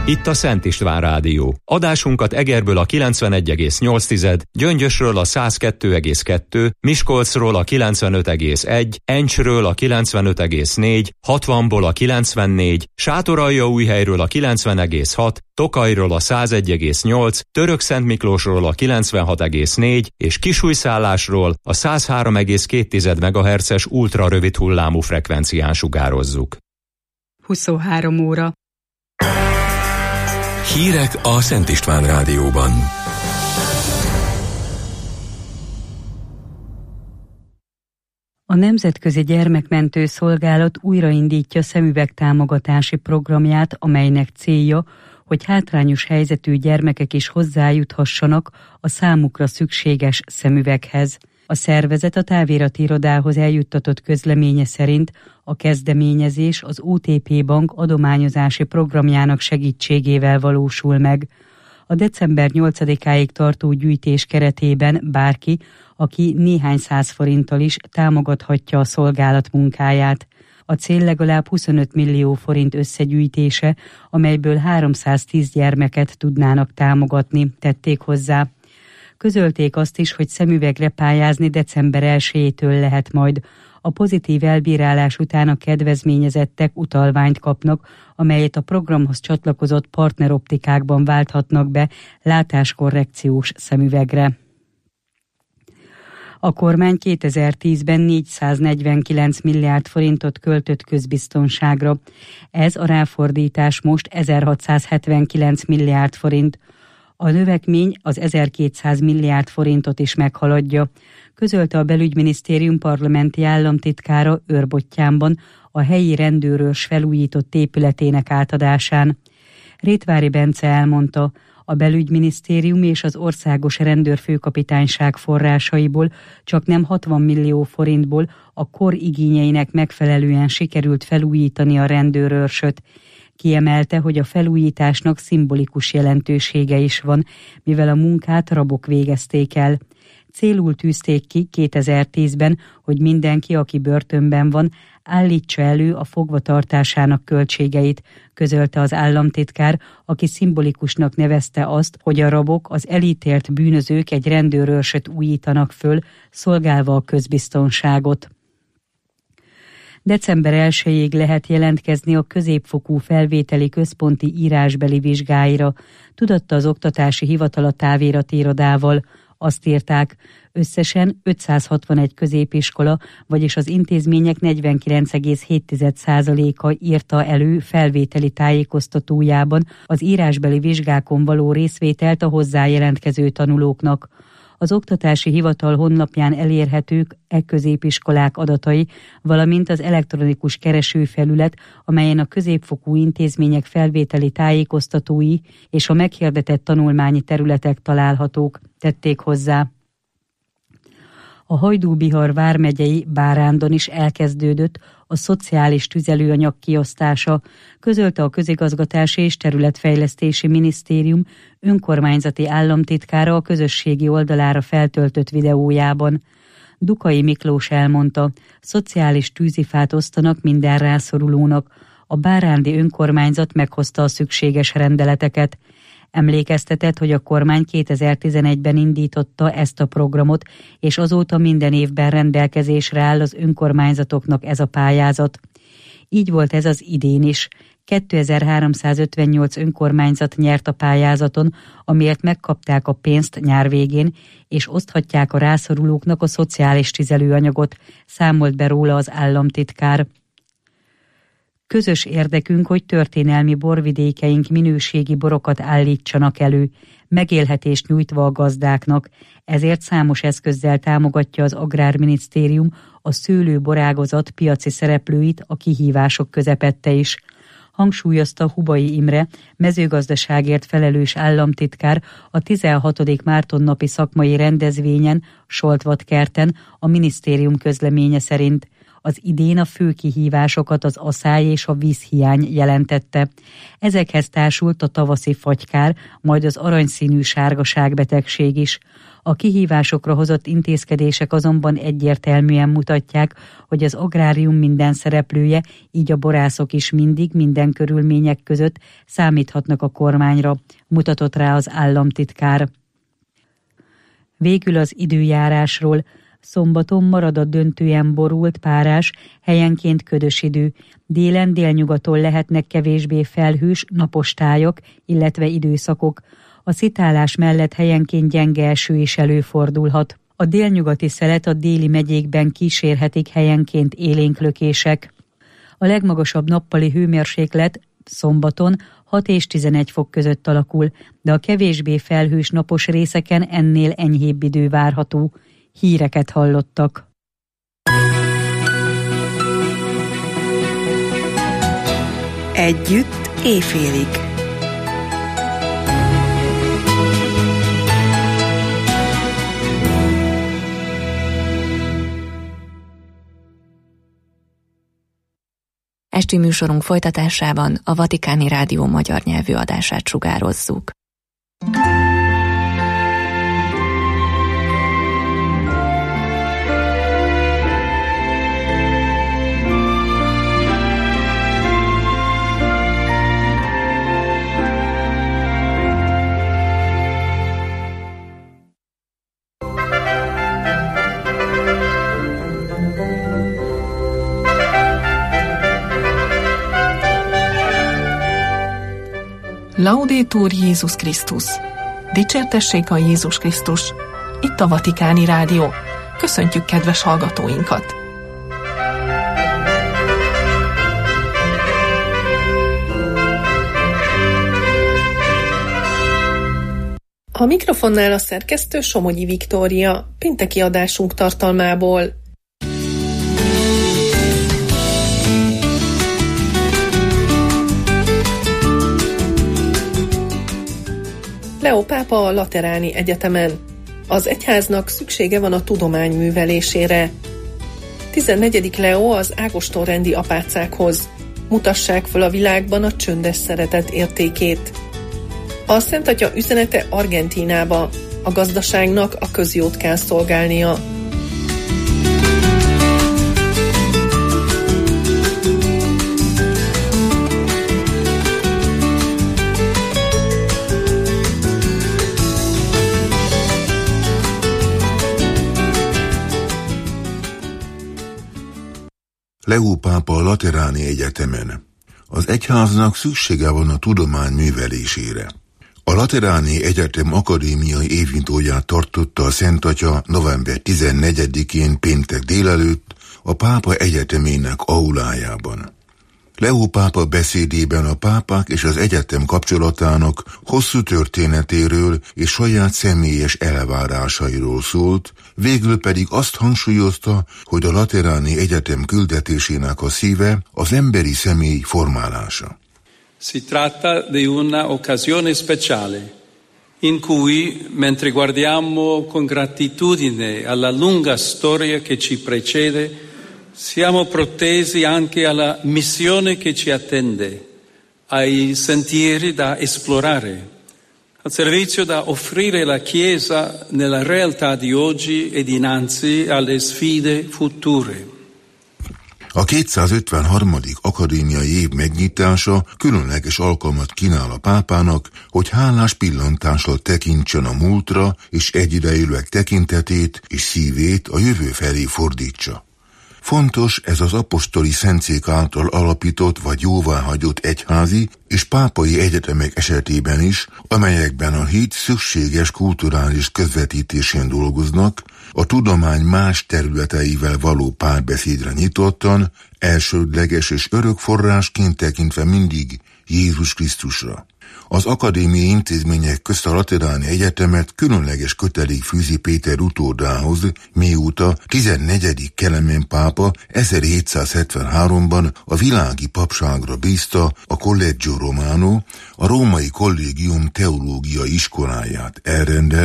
Itt a Szent István Rádió. Adásunkat Egerből a 91,8, Gyöngyösről a 102,2, Miskolcról a 95,1, Encsről a 95,4, 60-ból a 94, Sátoraljaújhelyről a 90,6, Tokajról a 101,8, Törökszentmiklósról a 96,4 és Kisújszállásról a 103,2 MHz-es ultrarövid hullámú frekvencián sugározzuk. 23 óra. Hírek a Szent István Rádióban. A Nemzetközi Gyermekmentő Szolgálat újraindítja szemüvegtámogatási programját, amelynek célja, hogy hátrányos helyzetű gyermekek is hozzájuthassanak a számukra szükséges szemüveghez. A szervezet a távirati irodához eljuttatott közleménye szerint a kezdeményezés az OTP Bank adományozási programjának segítségével valósul meg. A december 8-áig tartó gyűjtés keretében bárki, aki néhány száz forinttal is támogathatja a szolgálat munkáját. A cél legalább 25 millió forint összegyűjtése, amelyből 310 gyermeket tudnának támogatni, tették hozzá. Közölték azt is, hogy szemüvegre pályázni december 1-től lehet majd. A pozitív elbírálás után a kedvezményezettek utalványt kapnak, amelyet a programhoz csatlakozott partneroptikákban válthatnak be látáskorrekciós szemüvegre. A kormány 2010-ben 449 milliárd forintot költött közbiztonságra. Ez a ráfordítás most 1679 milliárd forint. A növekmény az 1200 milliárd forintot is meghaladja, közölte a Belügyminisztérium parlamenti államtitkára Őrbottyánban a helyi rendőrőrs felújított épületének átadásán. Rétvári Bence elmondta, a Belügyminisztérium és az Országos Rendőrfőkapitányság forrásaiból csaknem 60 millió forintból a kor igényeinek megfelelően sikerült felújítani a rendőrőrsöt. Kiemelte, hogy a felújításnak szimbolikus jelentősége is van, mivel a munkát rabok végezték el. Célul tűzték ki 2010-ben, hogy mindenki, aki börtönben van, állítsa elő a fogvatartásának költségeit, közölte az államtitkár, aki szimbolikusnak nevezte azt, hogy a rabok, az elítélt bűnözők egy rendőrőrsöt újítanak föl, szolgálva a közbiztonságot. December 1-ig lehet jelentkezni a középfokú felvételi központi írásbeli vizsgáira, tudatta az Oktatási Hivatal a távirati irodával. Azt írták, összesen 561 középiskola, vagyis az intézmények 49,7%-a írta elő felvételi tájékoztatójában az írásbeli vizsgákon való részvételt a hozzájelentkező tanulóknak. Az Oktatási Hivatal honlapján elérhetők középiskolák adatai, valamint az elektronikus keresőfelület, amelyen a középfokú intézmények felvételi tájékoztatói és a meghirdetett tanulmányi területek találhatók, tették hozzá. A Hajdú-Bihar vármegyei Bárándon is elkezdődött a szociális tüzelőanyag kiosztása, közölte a Közigazgatási és Területfejlesztési Minisztérium önkormányzati államtitkára a közösségi oldalára feltöltött videójában. Dukai Miklós elmondta, szociális tűzifát osztanak minden rászorulónak. A bárándi önkormányzat meghozta a szükséges rendeleteket. Emlékeztetett, hogy a kormány 2011-ben indította ezt a programot, és azóta minden évben rendelkezésre áll az önkormányzatoknak ez a pályázat. Így volt ez az idén is. 2358 önkormányzat nyert a pályázaton, amiért megkapták a pénzt nyár végén, és oszthatják a rászorulóknak a szociális tüzelőanyagot, számolt be róla az államtitkár. Közös érdekünk, hogy történelmi borvidékeink minőségi borokat állítsanak elő, megélhetést nyújtva a gazdáknak, ezért számos eszközzel támogatja az Agrárminisztérium a szőlőborágazat piaci szereplőit a kihívások közepette is. Hangsúlyozta Hubai Imre, mezőgazdaságért felelős államtitkár a 16. Mártonnapi szakmai rendezvényen, Soltvatkerten, a minisztérium közleménye szerint. Az idén a fő kihívásokat az aszály és a vízhiány jelentette. Ezekhez társult a tavaszi fagykár, majd az aranyszínű sárgaságbetegség is. A kihívásokra hozott intézkedések azonban egyértelműen mutatják, hogy az agrárium minden szereplője, így a borászok is mindig, minden körülmények között számíthatnak a kormányra, mutatott rá az államtitkár. Végül az időjárásról. Szombaton marad a döntően borult, párás, helyenként ködös idő. Délen délnyugaton lehetnek kevésbé felhős, napos tájak, illetve időszakok. A szitálás mellett helyenként gyenge eső is előfordulhat. A délnyugati szelet a déli megyékben kísérhetik helyenként élénk lökések. A legmagasabb nappali hőmérséklet szombaton 6 és 11 fok között alakul, de a kevésbé felhős napos részeken ennél enyhébb idő várható. Híreket hallottak. Együtt éjfélig. Esti műsorunk folytatásában a Vatikáni Rádió magyar nyelvű adását sugározzuk. Laudetur Jézus Krisztus! Dicsértessék a Jézus Krisztus! Itt a Vatikáni Rádió. Köszöntjük kedves hallgatóinkat! A mikrofonnál a szerkesztő Somogyi Viktória, pénteki adásunk tartalmából. Leó pápa a Lateráni Egyetemen. Az egyháznak szüksége van a tudomány művelésére. 14. Leó az Ágoston-rendi apácákhoz. Mutassák föl a világban a csöndes szeretet értékét. A Szent Atya üzenete Argentínába. A gazdaságnak a közjót kell szolgálnia. Leó pápa a Lateráni Egyetemen. Az egyháznak szüksége van a tudomány művelésére. A Lateráni Egyetem akadémiai évnyitóját tartotta a Szent Atya november 14-én péntek délelőtt a pápa egyetemének aulájában. Leó pápa beszédében a pápák és az egyetem kapcsolatának hosszú történetéről és saját személyes elvárásairól szólt, végül pedig azt hangsúlyozta, hogy a Lateráni Egyetem küldetésének a szíve az emberi személy formálása. Si tratta di una occasione speciale in cui, mentre guardiamo con gratitudine alla lunga storia che ci precede, siamo protesi anche alla missione che ci attende, ai sentieri da esplorare, al servizio da offrire la Chiesa nella realtà di oggi e dinanzi alle sfide future. A 253. akadémiai év megnyitása különleges alkalmat kínál a pápának, hogy hálás pillantással tekintsen a múltra, és egyidejűleg tekintetét és szívét a jövő felé fordítsa. Fontos ez az apostoli szentszék által alapított vagy jóváhagyott egyházi és pápai egyetemek esetében is, amelyekben a hit szükséges kulturális közvetítésén dolgoznak, a tudomány más területeivel való párbeszédre nyitottan, elsődleges és örök forrásként tekintve mindig Jézus Krisztusra. Az akadémiai intézmények közt a Lateráni Egyetemet különleges kötelék fűzi Péter utódához, mióta 14. Kelemen pápa 1773-ban a világi papságra bízta a Collegio Romano, a római kollégium teológiai iskoláját elrendelve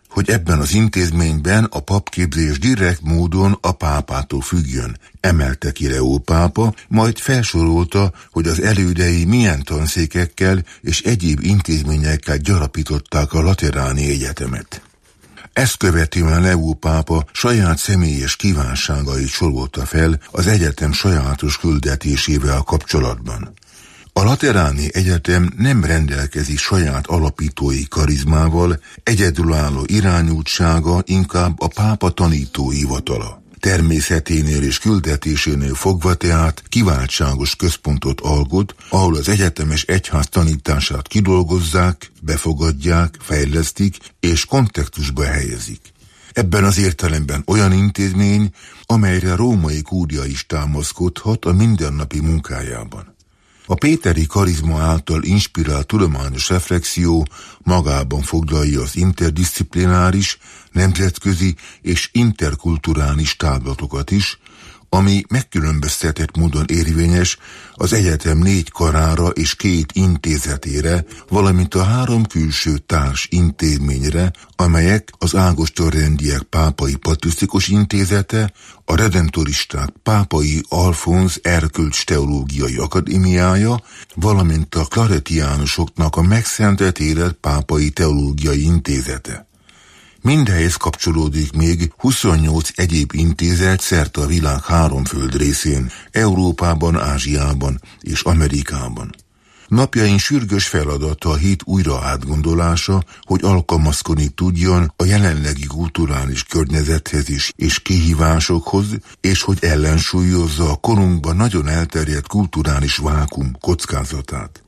hogy ebben az intézményben a papképzés direkt módon a pápától függjön, emelte ki Leó pápa, majd felsorolta, hogy az elődei milyen tanszékekkel és egyéb intézményekkel gyarapították a Lateráni Egyetemet. Ezt követően Leó pápa saját személyes kívánságait sorolta fel az egyetem sajátos küldetésével kapcsolatban. A Lateráni Egyetem nem rendelkezik saját alapítói karizmával, egyedülálló irányultsága inkább a pápa tanító hivatala. Természeténél és küldetésénél fogva tehát kiváltságos központot alkot, ahol az egyetemes egyház tanítását kidolgozzák, befogadják, fejlesztik és kontextusba helyezik. Ebben az értelemben olyan intézmény, amelyre a római kúria is támaszkodhat a mindennapi munkájában. A péteri karizma által inspirált tudományos reflexió magában foglalja az interdisziplináris, nemzetközi és interkulturális távlatokat is, ami megkülönböztetett módon érvényes az egyetem 4 karára és 2 intézetére, valamint a 3 külső társ intézményre, amelyek az ágostonrendiek pápai patrisztikus intézete, a redemptoristák pápai Alfonz erkölcs teológiai akadémiája, valamint a claretiánusoknak a megszentelt élet pápai teológiai intézete. Mindehhez kapcsolódik még 28 egyéb intézet szerte a világ 3 földrészén, Európában, Ázsiában és Amerikában. Napjaink sürgős feladata a hit újra átgondolása, hogy alkalmazkodni tudjon a jelenlegi kulturális környezethez és kihívásokhoz, és hogy ellensúlyozza a korunkban nagyon elterjedt kulturális vákum kockázatát.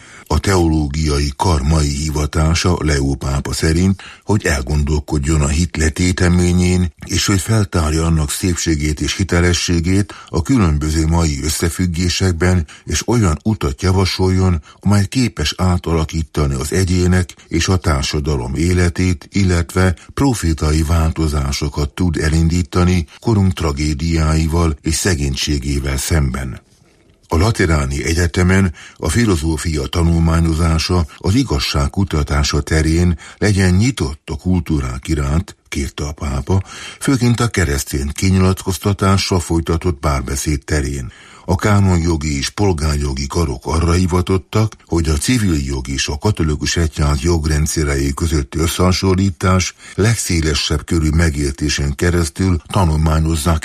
A teológiai kar mai hivatása Leó pápa szerint, hogy elgondolkodjon a hit letéteményén, és hogy feltárja annak szépségét és hitelességét a különböző mai összefüggésekben, és olyan utat javasoljon, amely képes átalakítani az egyének és a társadalom életét, illetve profétai változásokat tud elindítani korunk tragédiáival és szegénységével szemben. A Lateráni Egyetemen a filozófia tanulmányozása, az igazság kutatása terén legyen nyitott a kultúrák iránt, kérte a pápa, főként a keresztény kinyilatkoztatásra folytatott párbeszéd terén. A kánonjogi és polgárjogi karok arra hivatottak, hogy a civil jog és a katolikus egyház jogrendszerei közötti összehasonlítás legszélesebb körű megértésen keresztül tanulmányozzák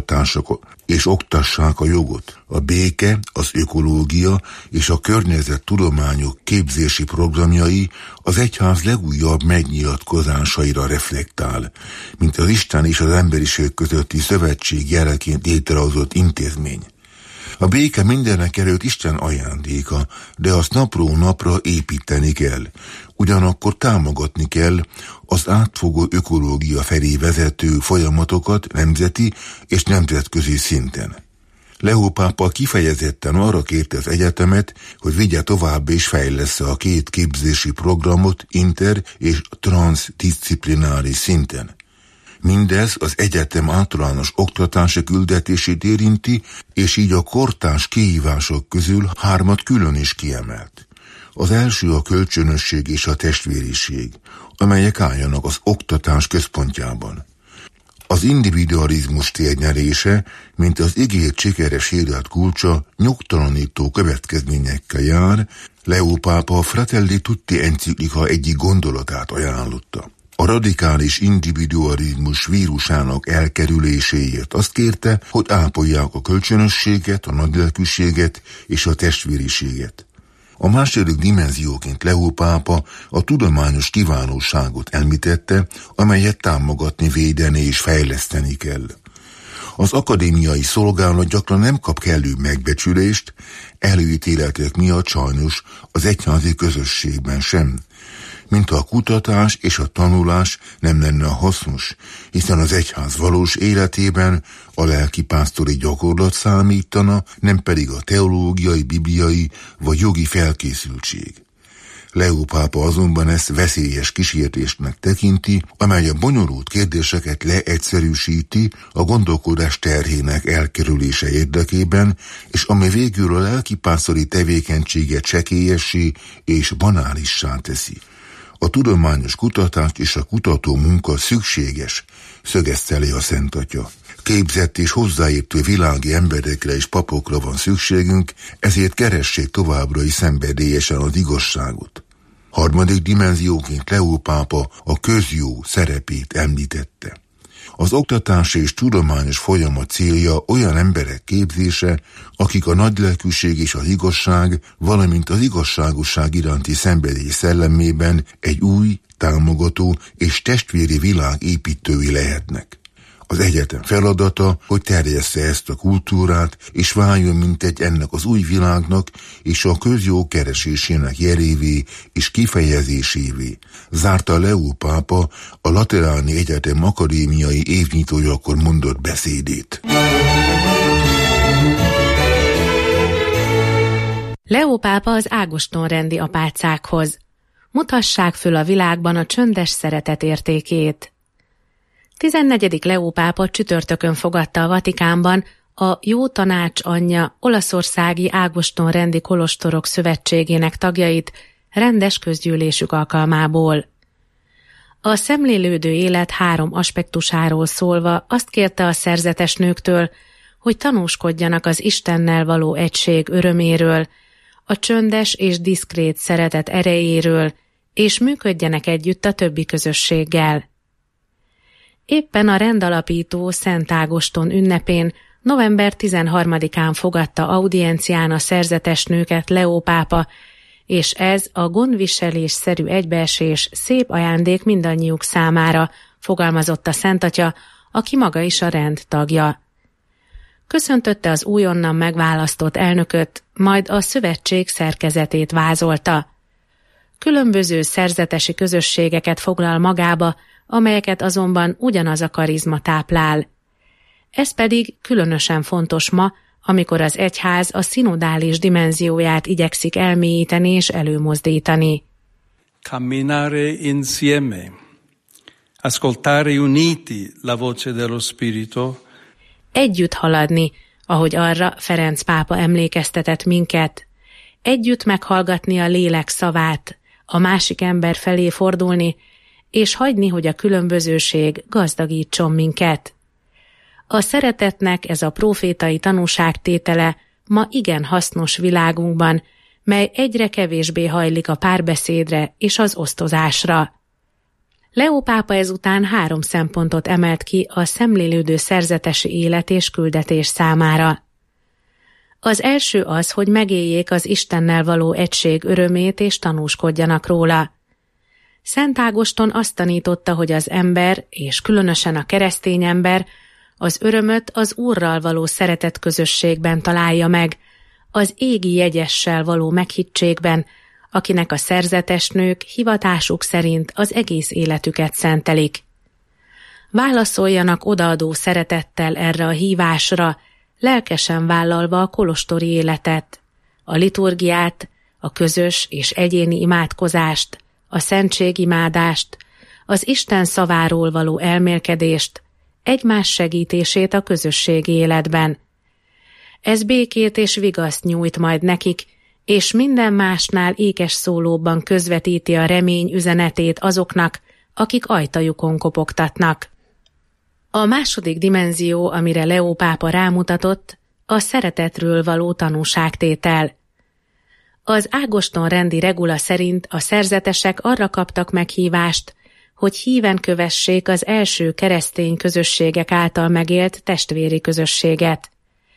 és oktassák a jogot. A béke, az ökológia és a környezettudományok képzési programjai az egyház legújabb megnyilatkozásaira reflektál, mint az Isten és az emberiség közötti szövetség jeleként létrehozott intézmény. A béke mindenek előtt Isten ajándéka, de azt napról napra építeni kell. Ugyanakkor támogatni kell az átfogó ökológia felé vezető folyamatokat nemzeti és nemzetközi szinten. Leó pápa kifejezetten arra kérte az egyetemet, hogy vigye tovább és fejlessze a 2 képzési programot inter- és transzdisziplináris szinten. Mindez az egyetem általános oktatási küldetését érinti, és így a kortárs kihívások közül 3 külön is kiemelt. Az első a kölcsönösség és a testvériség, amelyek álljanak az oktatás központjában. Az individualizmus térnyerése, mint az ígért sikeres élet kulcsa, nyugtalanító következményekkel jár. Leó pápa a Fratelli Tutti enciklika egyik gondolatát ajánlotta. A radikális individualizmus vírusának elkerüléséért azt kérte, hogy ápolják a kölcsönösséget, a nagylelkűséget és a testvériséget. A második dimenzióként Leó pápa a tudományos kiválóságot említette, amelyet támogatni, védeni és fejleszteni kell. Az akadémiai szolgálat gyakran nem kap kellő megbecsülést, előítéletek miatt sajnos az egyházi közösségben sem. Mint a kutatás és a tanulás nem lenne hasznos, hiszen az egyház valós életében a lelkipásztori gyakorlat számítana, nem pedig a teológiai, bibliai vagy jogi felkészültség. Leó pápa azonban ezt veszélyes kísértésnek tekinti, amely a bonyolult kérdéseket leegyszerűsíti a gondolkodás terhének elkerülése érdekében, és ami végül a lelkipásztori tevékenységet csekélyessé és banálissá teszi. A tudományos kutatás és a kutató munka szükséges, szögezte le a Szent Atya. Képzett és hozzáértő világi emberekre és papokra van szükségünk, ezért keressék továbbra is szenvedélyesen az igazságot. Harmadik dimenzióként Leó pápa a közjó szerepét említette. Az oktatási és tudományos folyamat célja olyan emberek képzése, akik a nagylelkűség és az igazság, valamint az igazságosság iránti szenvedély szellemében egy új, támogató és testvéri világ építői lehetnek. Az egyetem feladata, hogy terjessze ezt a kultúrát, és váljon mintegy ennek az új világnak és a közjó keresésének jelévé és kifejezésévé, zárta Leó pápa a Lateráni Egyetem akadémiai évnyitójakor mondott beszédét. Leó pápa az Ágoston-rendi apácákhoz. Mutassák föl a világban a csöndes szeretet értékét. 14. Leó pápa csütörtökön fogadta a Vatikánban a Jó Tanács Anyja Olaszországi Ágoston-rendi kolostorok szövetségének tagjait rendes közgyűlésük alkalmából. A szemlélődő élet 3 aspektusáról szólva azt kérte a szerzetes nőktől, hogy tanúskodjanak az Istennel való egység öröméről, a csöndes és diszkrét szeretet erejéről, és működjenek együtt a többi közösséggel. Éppen a rendalapító Szent Ágoston ünnepén november 13-án fogadta audiencián a szerzetes nőket Leó pápa, és ez a gondviselésszerű egybeesés szép ajándék mindannyiuk számára, fogalmazott a Szent Atya, aki maga is a rend tagja. Köszöntötte az újonnan megválasztott elnököt, majd a szövetség szerkezetét vázolta. Különböző szerzetesi közösségeket foglal magába, amelyeket azonban ugyanaz a karizma táplál. Ez pedig különösen fontos ma, amikor az egyház a szinodális dimenzióját igyekszik elmélyíteni és előmozdítani. Camminare insieme, ascoltare uniti la voce dello Spirito. Együtt haladni, ahogy arra Ferenc pápa emlékeztetett minket. Együtt meghallgatni a lélek szavát, a másik ember felé fordulni, és hagyni, hogy a különbözőség gazdagítson minket. A szeretetnek ez a prófétai tanúságtétele ma igen hasznos világunkban, mely egyre kevésbé hajlik a párbeszédre és az osztozásra. Leó pápa ezután 3 szempontot emelt ki a szemlélődő szerzetesi élet és küldetés számára. Az első az, hogy megéljék az Istennel való egység örömét és tanúskodjanak róla. Szent Ágoston azt tanította, hogy az ember, és különösen a keresztény ember, az örömöt az Úrral való szeretet közösségben találja meg, az égi jegyessel való meghittségben, akinek a szerzetes nők hivatásuk szerint az egész életüket szentelik. Válaszoljanak odaadó szeretettel erre a hívásra, lelkesen vállalva a kolostori életet, a liturgiát, a közös és egyéni imádkozást, a szentségimádást, az Isten szaváról való elmélkedést, egymás segítését a közösségi életben. Ez békét és vigaszt nyújt majd nekik, és minden másnál ékes szólóban közvetíti a remény üzenetét azoknak, akik ajtajukon kopogtatnak. A második dimenzió, amire Leó pápa rámutatott, a szeretetről való tanúságtétel. Az Ágoston-rendi regula szerint a szerzetesek arra kaptak meghívást, hogy híven kövessék az első keresztény közösségek által megélt testvéri közösséget.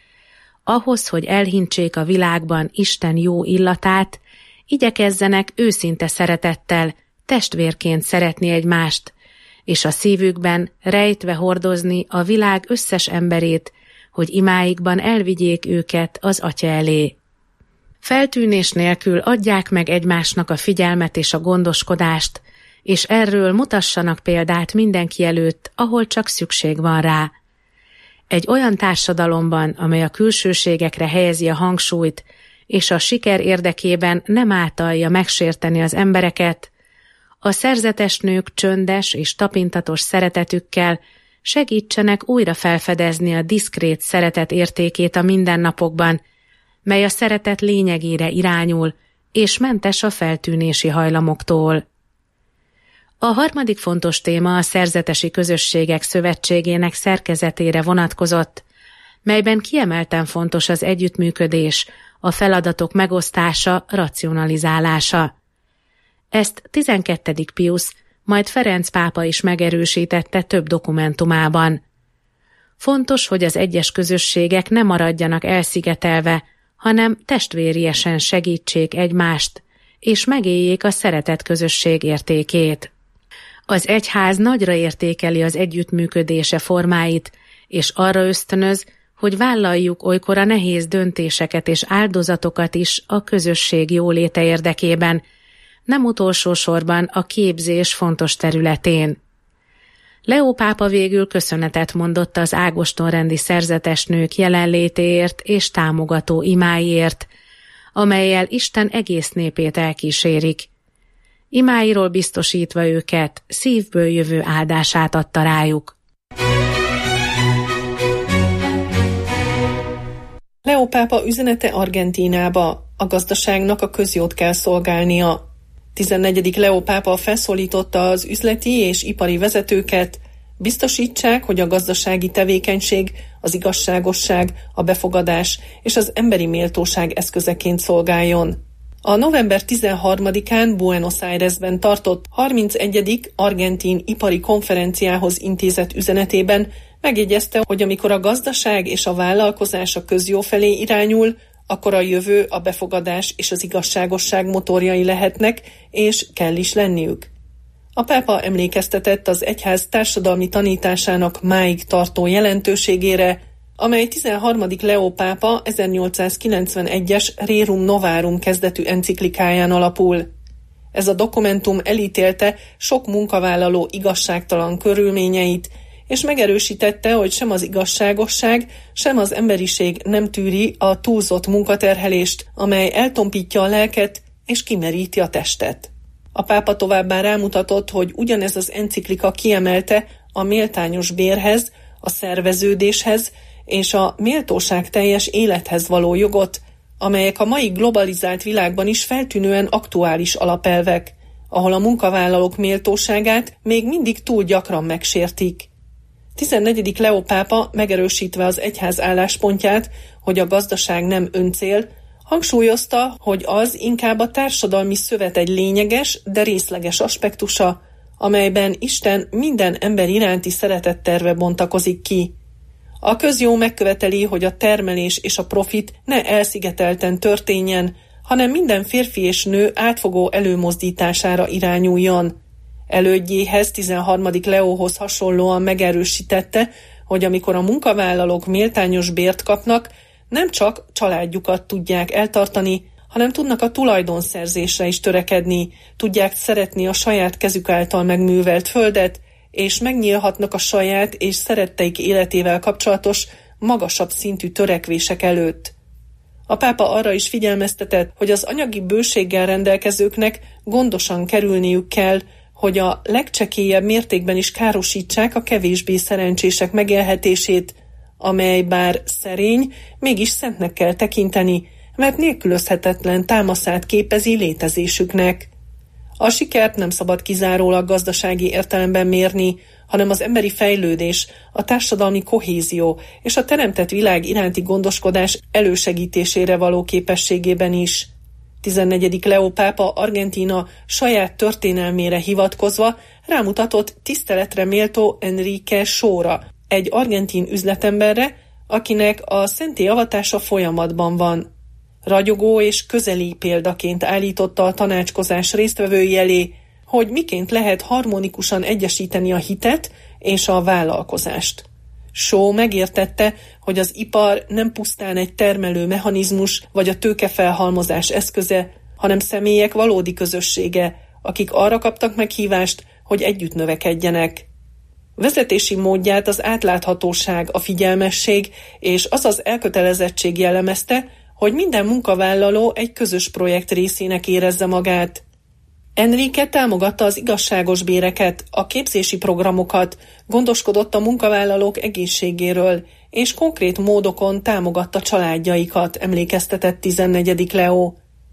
Ahhoz, hogy elhintsék a világban Isten jó illatát, igyekezzenek őszinte szeretettel, testvérként szeretni egymást, és a szívükben rejtve hordozni a világ összes emberét, hogy imáikban elvigyék őket az Atya elé. Feltűnés nélkül adják meg egymásnak a figyelmet és a gondoskodást, és erről mutassanak példát mindenki előtt, ahol csak szükség van rá. Egy olyan társadalomban, amely a külsőségekre helyezi a hangsúlyt, és a siker érdekében nem átalja megsérteni az embereket, a szerzetes nők csöndes és tapintatos szeretetükkel segítsenek újra felfedezni a diszkrét szeretet értékét a mindennapokban, mely a szeretet lényegére irányul, és mentes a feltűnési hajlamoktól. A harmadik fontos téma a Szerzetesi Közösségek Szövetségének szerkezetére vonatkozott, melyben kiemelten fontos az együttműködés, a feladatok megosztása, racionalizálása. Ezt 12. Piusz, majd Ferenc pápa is megerősítette több dokumentumában. Fontos, hogy az egyes közösségek ne maradjanak elszigetelve, hanem testvériesen segítsék egymást, és megéljék a szeretet közösség értékét. Az egyház nagyra értékeli az együttműködése formáit, és arra ösztönöz, hogy vállaljuk olykor a nehéz döntéseket és áldozatokat is a közösség jóléte érdekében, nem utolsó sorban a képzés fontos területén. Leó pápa végül köszönetet mondott az ágostonrendi szerzetesnők jelenlétéért és támogató imáiért, amellyel Isten egész népét elkísérik. Imáiról biztosítva őket, szívből jövő áldását adta rájuk. Leó pápa üzenete Argentínába: a gazdaságnak a közjót kell szolgálnia. 14. Leó pápa felszólította az üzleti és ipari vezetőket, biztosítsák, hogy a gazdasági tevékenység, az igazságosság, a befogadás és az emberi méltóság eszközeként szolgáljon. A november 13-án Buenos Airesben tartott 31. argentin ipari konferenciához intézett üzenetében megjegyezte, hogy amikor a gazdaság és a vállalkozás a közjó felé irányul, akkor a jövő, a befogadás és az igazságosság motorjai lehetnek, és kell is lenniük. A pápa emlékeztetett az egyház társadalmi tanításának máig tartó jelentőségére, amely 13. Leó pápa 1891-es Rerum Novarum kezdetű enciklikáján alapul. Ez a dokumentum elítélte sok munkavállaló igazságtalan körülményeit, és megerősítette, hogy sem az igazságosság, sem az emberiség nem tűri a túlzott munkaterhelést, amely eltompítja a lelket és kimeríti a testet. A pápa továbbá rámutatott, hogy ugyanez az enciklika kiemelte a méltányos bérhez, a szerveződéshez és a méltóság teljes élethez való jogot, amelyek a mai globalizált világban is feltűnően aktuális alapelvek, ahol a munkavállalók méltóságát még mindig túl gyakran megsértik. 14. Leó pápa megerősítve az egyház álláspontját, hogy a gazdaság nem öncél, hangsúlyozta, hogy az inkább a társadalmi szövet egy lényeges, de részleges aspektusa, amelyben Isten minden ember iránti szeretetterve bontakozik ki. A közjó megköveteli, hogy a termelés és a profit ne elszigetelten történjen, hanem minden férfi és nő átfogó előmozdítására irányuljon. Elődjéhez, 13. Leóhoz hasonlóan megerősítette, hogy amikor a munkavállalók méltányos bért kapnak, nem csak családjukat tudják eltartani, hanem tudnak a tulajdonszerzésre is törekedni, tudják szeretni a saját kezük által megművelt földet, és megnyílhatnak a saját és szeretteik életével kapcsolatos, magasabb szintű törekvések előtt. A pápa arra is figyelmeztetett, hogy az anyagi bőséggel rendelkezőknek gondosan kerülniük kell, hogy a legcsekélyebb mértékben is károsítsák a kevésbé szerencsések megélhetését, amely bár szerény, mégis szentnek kell tekinteni, mert nélkülözhetetlen támaszát képezi létezésüknek. A sikert nem szabad kizárólag gazdasági értelemben mérni, hanem az emberi fejlődés, a társadalmi kohézió és a teremtett világ iránti gondoskodás elősegítésére való képességében is. 14. Leó pápa Argentína saját történelmére hivatkozva rámutatott tiszteletre méltó Enrique Shóra, egy argentin üzletemberre, akinek a szentté avatása folyamatban van. Ragyogó és közeli példaként állította a tanácskozás résztvevői elé, hogy miként lehet harmonikusan egyesíteni a hitet és a vállalkozást. Shaw megértette, hogy az ipar nem pusztán egy termelő mechanizmus vagy a tőkefelhalmozás eszköze, hanem személyek valódi közössége, akik arra kaptak meghívást, hogy együtt növekedjenek. Vezetési módját az átláthatóság, a figyelmesség és az az elkötelezettség jellemezte, hogy minden munkavállaló egy közös projekt részének érezze magát. Enrique támogatta az igazságos béreket, a képzési programokat, gondoskodott a munkavállalók egészségéről, és konkrét módokon támogatta családjaikat, emlékeztetett 14. Leó.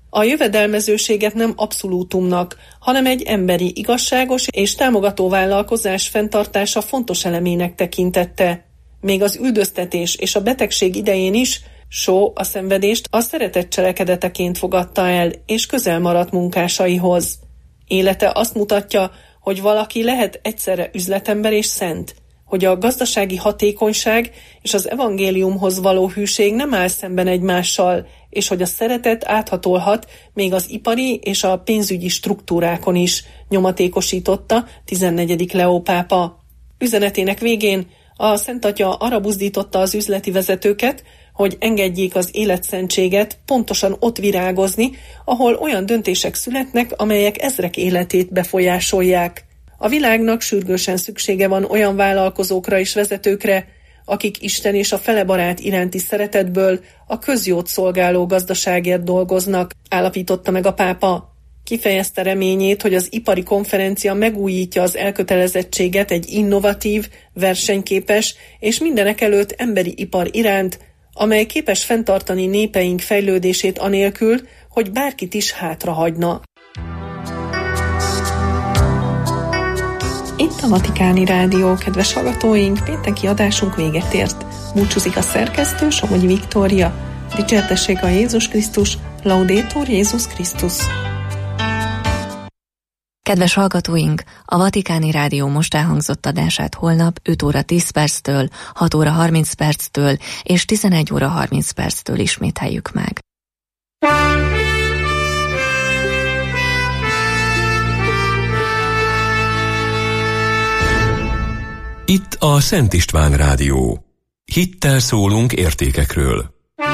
A jövedelmezőséget nem abszolútumnak, hanem egy emberi, igazságos és támogató vállalkozás fenntartása fontos elemének tekintette. Még az üldöztetés és a betegség idején is Shaw a szenvedést a szeretet cselekedeteként fogadta el, és közel maradt munkásaihoz. Élete azt mutatja, hogy valaki lehet egyszerre üzletember és szent, hogy a gazdasági hatékonyság és az evangéliumhoz való hűség nem áll szemben egymással, és hogy a szeretet áthatolhat még az ipari és a pénzügyi struktúrákon is, nyomatékosította 14. Leó pápa. Üzenetének végén a Szent Atya arra buzdította az üzleti vezetőket, hogy engedjék az életszentséget pontosan ott virágozni, ahol olyan döntések születnek, amelyek ezrek életét befolyásolják. A világnak sürgősen szüksége van olyan vállalkozókra és vezetőkre, akik Isten és a fele barát iránti szeretetből a közjót szolgáló gazdaságért dolgoznak, állapította meg a pápa. Kifejezte reményét, hogy az ipari konferencia megújítja az elkötelezettséget egy innovatív, versenyképes és mindenekelőtt emberi ipar iránt, amely képes fenntartani népeink fejlődését anélkül, hogy bárkit is hátrahagyna. Itt a Vatikáni Rádió, kedves hallgatóink, pénteki adásunk véget ért. Búcsúzik a szerkesztő, Somogyi Viktória. Dicsértessék a Jézus Krisztus, Laudetur Jézus Krisztus. Kedves hallgatóink, a Vatikáni Rádió most elhangzott adását holnap 5 óra 10 perctől, 6 óra 30 perctől és 11 óra 30 perctől ismételjük meg. Itt a Szent István Rádió. Hittel szólunk értékekről.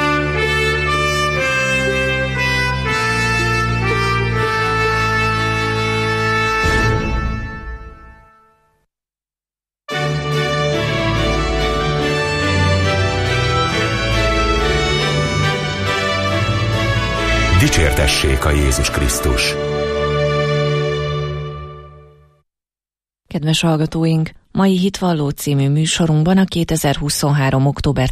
Dicsértessék a Jézus Krisztus! Kedves hallgatóink, mai Hitvalló című műsorunkban a 2023. október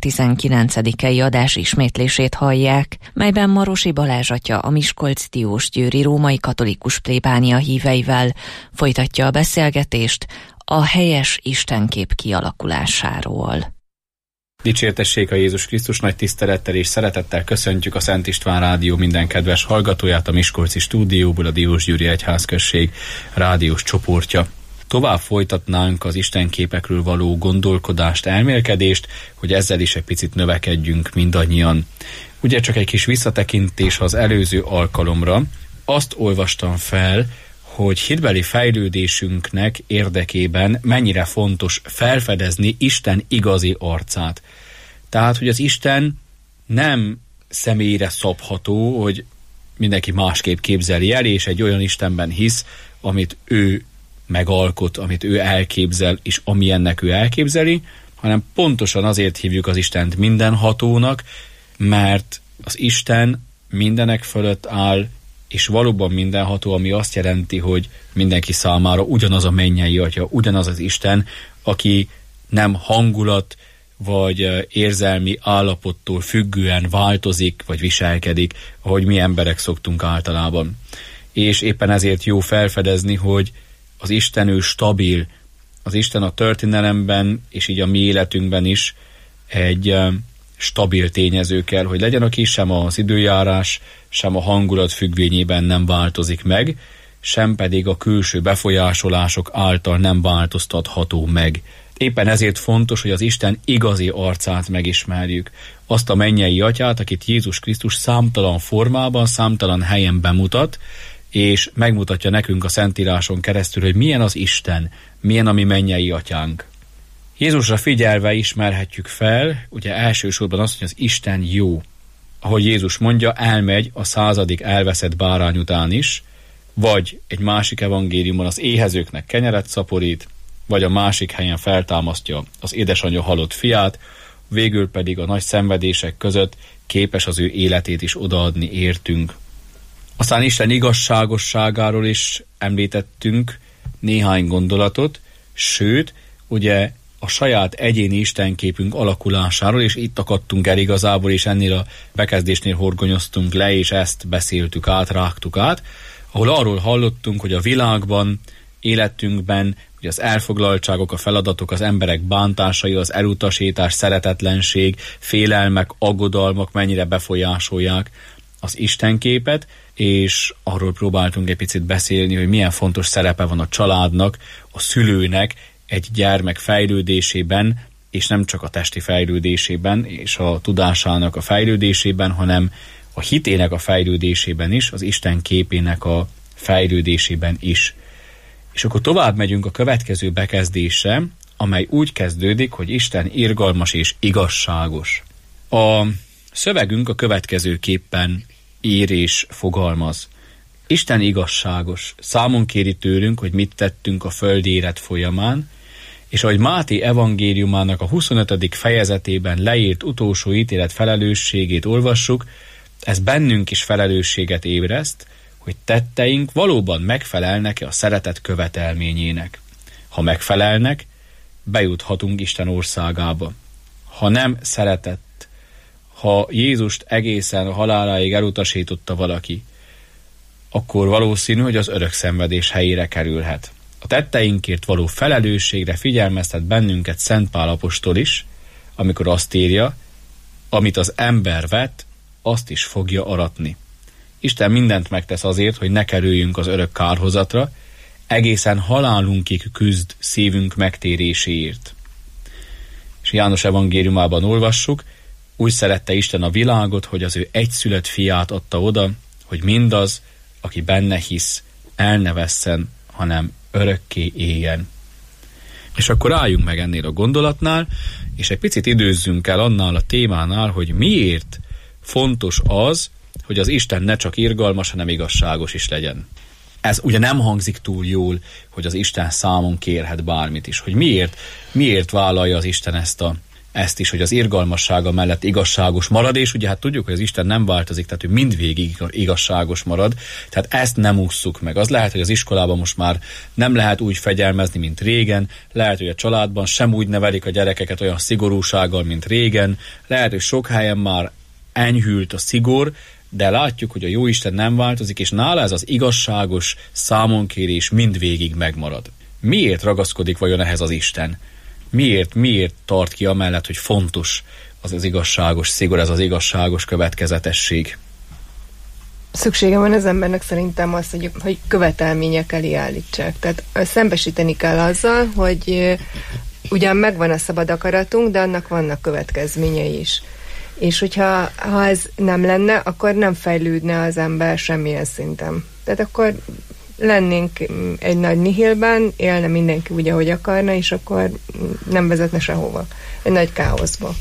19-i adás ismétlését hallják, melyben Marosi Balázs atya a Miskolci Diósgyőri római katolikus plébánia híveivel folytatja a beszélgetést a helyes istenkép kialakulásáról. Dicsértessék a Jézus Krisztus, nagy tisztelettel és szeretettel köszöntjük a Szent István Rádió minden kedves hallgatóját a Miskolci stúdióból, a Diósgyőri Egyházközség rádiós csoportja. Tovább folytatnánk az istenképekről való gondolkodást, elmélkedést, hogy ezzel is egy picit növekedjünk mindannyian. Ugye csak egy kis visszatekintés az előző alkalomra. Azt olvastam fel, hogy hitbeli fejlődésünknek érdekében mennyire fontos felfedezni Isten igazi arcát. Tehát, hogy az Isten nem személyre szabható, hogy mindenki másképp képzeli el, és egy olyan Istenben hisz, amit ő megalkot, amit ő elképzel, és amilyennek ő elképzeli, hanem pontosan azért hívjuk az Istent mindenhatónak, mert az Isten mindenek fölött áll, és valóban mindenható, ami azt jelenti, hogy mindenki számára ugyanaz a mennyei Atya, ugyanaz az Isten, aki nem hangulat vagy érzelmi állapottól függően változik, vagy viselkedik, ahogy mi emberek szoktunk általában. És éppen ezért jó felfedezni, hogy az Isten ő stabil, az Isten a történelemben, és így a mi életünkben is egy stabil tényező kell, hogy legyen, aki sem az időjárás, sem a hangulat függvényében nem változik meg, sem pedig a külső befolyásolások által nem változtatható meg. Éppen ezért fontos, hogy az Isten igazi arcát megismerjük. Azt a mennyei Atyát, akit Jézus Krisztus számtalan formában, számtalan helyen bemutat, és megmutatja nekünk a Szentíráson keresztül, hogy milyen az Isten, milyen a mi mennyei Atyánk. Jézusra figyelve ismerhetjük fel, ugye elsősorban azt, hogy az Isten jó. Ahogy Jézus mondja, elmegy a 100. elveszett bárány után is, vagy egy másik evangéliumban az éhezőknek kenyeret szaporít, vagy a másik helyen feltámasztja az édesanyja halott fiát, végül pedig a nagy szenvedések között képes az ő életét is odaadni értünk. Aztán Isten igazságosságáról is említettünk néhány gondolatot, sőt, ugye a saját egyéni istenképünk alakulásáról, és itt akadtunk el igazából, és ennél a bekezdésnél horgonyoztunk le, és ezt beszéltük át, rágtuk át, ahol arról hallottunk, hogy a világban, életünkben, hogy az elfoglaltságok, a feladatok, az emberek bántásai, az elutasítás, szeretetlenség, félelmek, aggodalmak mennyire befolyásolják az istenképet, és arról próbáltunk egy picit beszélni, hogy milyen fontos szerepe van a családnak, a szülőnek egy gyermek fejlődésében, és nem csak a testi fejlődésében, és a tudásának a fejlődésében, hanem a hitének a fejlődésében is, az Isten képének a fejlődésében is. És akkor tovább megyünk a következő bekezdésre, amely úgy kezdődik, hogy Isten irgalmas és igazságos. A szövegünk a következőképpen ír és fogalmaz. Isten igazságos, számon kéri tőlünk, hogy mit tettünk a földi élet folyamán, és ahogy Máté evangéliumának a 25. fejezetében leírt utolsó ítélet felelősségét olvassuk, ez bennünk is felelősséget ébreszt, hogy tetteink valóban megfelelnek-e a szeretet követelményének. Ha megfelelnek, bejuthatunk Isten országába. Ha nem szeretett, ha Jézust egészen a haláláig elutasította valaki, akkor valószínű, hogy az örök szenvedés helyére kerülhet. A tetteinkért való felelősségre figyelmeztet bennünket Szent Pál apostol is, amikor azt írja, amit az ember vet, azt is fogja aratni. Isten mindent megtesz azért, hogy ne kerüljünk az örök kárhozatra, egészen halálunkig küzd szívünk megtéréséért. És János evangéliumában olvassuk, úgy szerette Isten a világot, hogy az ő egyszülött fiát adta oda, hogy mindaz, aki benne hisz, el ne vesszen, hanem örökké éljen. És akkor álljunk meg ennél a gondolatnál, és egy picit időzzünk el annál a témánál, hogy miért fontos az, hogy az Isten ne csak irgalmas, hanem igazságos is legyen. Ez ugye nem hangzik túl jól, hogy az Isten számon kérhet bármit is. Hogy miért vállalja az Isten ezt is, hogy az irgalmassága mellett igazságos marad, és ugye hát tudjuk, hogy az Isten nem változik, tehát ő mindvégig igazságos marad, tehát ezt nem ússzuk meg. Az lehet, hogy az iskolában most már nem lehet úgy fegyelmezni, mint régen, lehet, hogy a családban sem úgy nevelik a gyerekeket olyan szigorúsággal, mint régen, lehet, hogy sok helyen már enyhült a szigor, de látjuk, hogy a Jóisten nem változik, és nála ez az igazságos számonkérés mindvégig megmarad. Miért ragaszkodik vajon ehhez az Isten? Miért tart ki amellett, hogy fontos az igazságos szigor, ez az igazságos következetesség? Szüksége van az embernek szerintem az, hogy követelmények elé állítsák. Tehát szembesíteni kell azzal, hogy ugyan megvan a szabad akaratunk, de annak vannak következményei is. És hogyha ez nem lenne, akkor nem fejlődne az ember semmilyen szinten. Tehát akkor lennénk egy nagy nihilben, élne mindenki úgy, ahogy akarna, és akkor nem vezetne sehova. Egy nagy káoszba.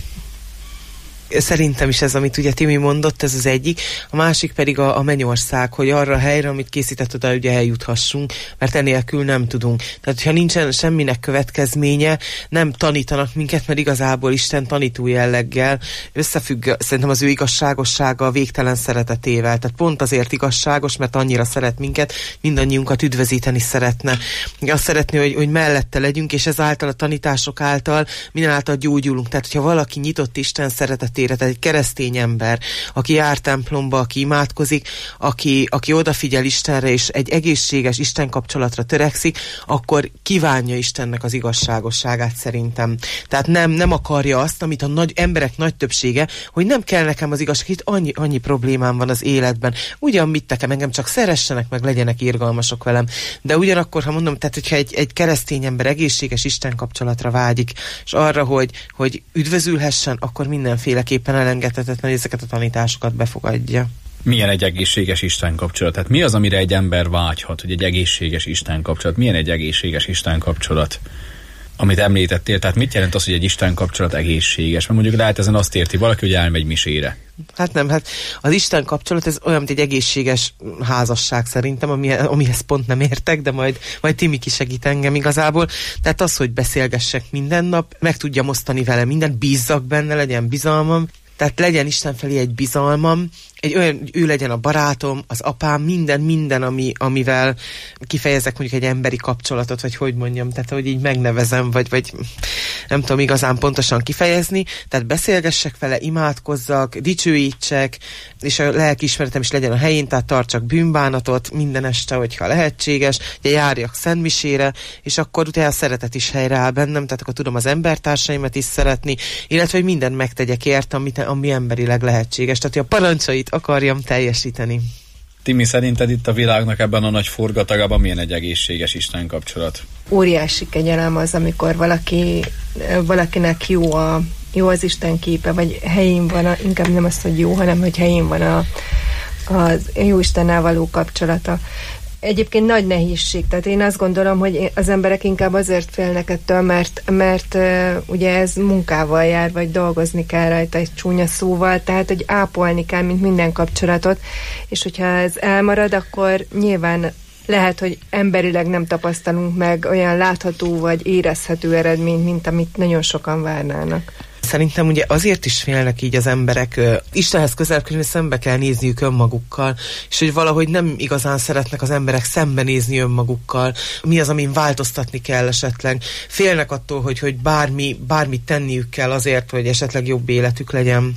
Szerintem is ez, amit ugye Timi mondott, ez az egyik. A másik pedig a mennyország, hogy arra a helyre, amit készített oda, ugye eljuthassunk, mert enélkül nem tudunk. Tehát, ha nincsen semminek következménye, nem tanítanak minket, mert igazából Isten tanító jelleggel összefügg szerintem az ő igazságossága a végtelen szeretetével. Tehát pont azért igazságos, mert annyira szeret minket, mindannyiunkat üdvözíteni szeretne. Azt szeretné, hogy mellette legyünk, és ezáltal a tanítások által mindáltal gyógyulunk. Tehát, hogyha valaki nyitott Isten szeretetére, tehát egy keresztény ember, aki jár templomba, aki imádkozik, aki odafigyel Istenre, és egy egészséges Isten kapcsolatra törekszik, akkor kívánja Istennek az igazságosságát szerintem. Tehát nem akarja azt, amit a emberek nagy többsége, hogy nem kell nekem az igazság, itt annyi problémám van az életben. Ugyan mit nekem, engem csak szeressenek, meg legyenek irgalmasok velem. De ugyanakkor, ha mondom, tehát hogyha egy keresztény ember egészséges Isten kapcsolatra vágyik, és arra, hogy üdvözülhessen, akkor mindenféleképpen elengedhetetlen, hogy ezeket a tanításokat befogadja. Milyen egy egészséges Isten kapcsolat? Tehát mi az, amire egy ember vágyhat, hogy egy egészséges Isten kapcsolat? Milyen egy egészséges Isten kapcsolat? Amit említettél, tehát mit jelent az, hogy egy Isten kapcsolat egészséges? Mert mondjuk lehet ezen azt érti valaki, hogy elmegy misére. Hát nem, az Isten kapcsolat ez olyan, mint egy egészséges házasság szerintem, amihez pont nem értek, de majd Timi kisegít engem igazából. Tehát az, hogy beszélgessek minden nap, meg tudjam osztani vele mindent, bízzak benne, legyen bizalmam. Tehát legyen Isten felé egy bizalmam, egy olyan, ő legyen a barátom, az apám, minden, amivel kifejezek mondjuk egy emberi kapcsolatot, vagy hogy mondjam, tehát hogy így megnevezem, vagy nem tudom igazán pontosan kifejezni, tehát beszélgessek vele, imádkozzak, dicsőítsek, és a lelkiismeretem is legyen a helyén, tehát tartsak bűnbánatot minden este, hogyha lehetséges, ugye járjak szentmisére, és akkor utána a szeretet is helyreáll bennem, tehát akkor tudom az embertársaimat is szeretni, illetve hogy mindent megtegyek érte, ami emberileg lehetséges, tehát hogy a parancsait akarjam teljesíteni. Timi, szerinted itt a világnak ebben a nagy forgatagában milyen egy egészséges Isten kapcsolat? Óriási kegyelem az, amikor valakinek jó az Isten képe, vagy helyén van, inkább nem az, hogy jó, hanem hogy helyén van az jó Istennel való kapcsolata. Egyébként nagy nehézség, tehát én azt gondolom, hogy az emberek inkább azért félnek ettől, mert ugye ez munkával jár, vagy dolgozni kell rajta egy csúnya szóval, tehát hogy ápolni kell, mint minden kapcsolatot, és hogyha ez elmarad, akkor nyilván lehet, hogy emberileg nem tapasztalunk meg olyan látható vagy érezhető eredményt, mint amit nagyon sokan várnának. Szerintem ugye azért is félnek így az emberek, Istenhez közelebb kerülni, szembe kell nézniük önmagukkal, és hogy valahogy nem igazán szeretnek az emberek szembenézni önmagukkal. Mi az, amin változtatni kell esetleg? Félnek attól, hogy bármit tenniük kell azért, hogy esetleg jobb életük legyen.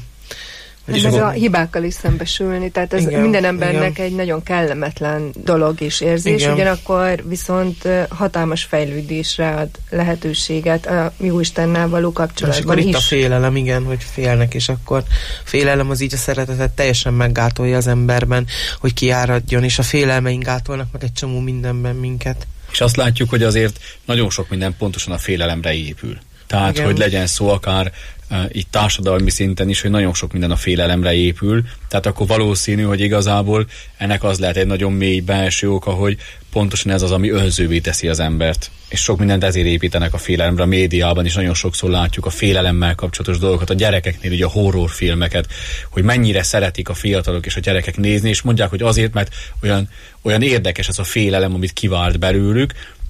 Meg a hibákkal is szembesülni, tehát ez minden embernek egy nagyon kellemetlen dolog és érzés, ugyanakkor viszont hatalmas fejlődésre ad lehetőséget a Jóistennel való kapcsolatban. És akkor itt a félelem, hogy félnek, és akkor félelem az így a szeretetet teljesen meggátolja az emberben, hogy kiáradjon, és a félelmeink gátolnak meg egy csomó mindenben minket. És azt látjuk, hogy azért nagyon sok minden pontosan a félelemre épül. Tehát, hogy legyen szó akár így társadalmi szinten is, hogy nagyon sok minden a félelemre épül, tehát akkor valószínű, hogy igazából ennek az lehet egy nagyon mély belső oka, hogy pontosan ez az, ami önzővé teszi az embert. És sok mindent ezért építenek a félelemre, a médiában is nagyon sokszor látjuk a félelemmel kapcsolatos dolgokat, a gyerekeknél ugye a horrorfilmeket, hogy mennyire szeretik a fiatalok és a gyerekek nézni, és mondják, hogy azért, mert olyan érdekes ez a félelem, amit kivált belőlük,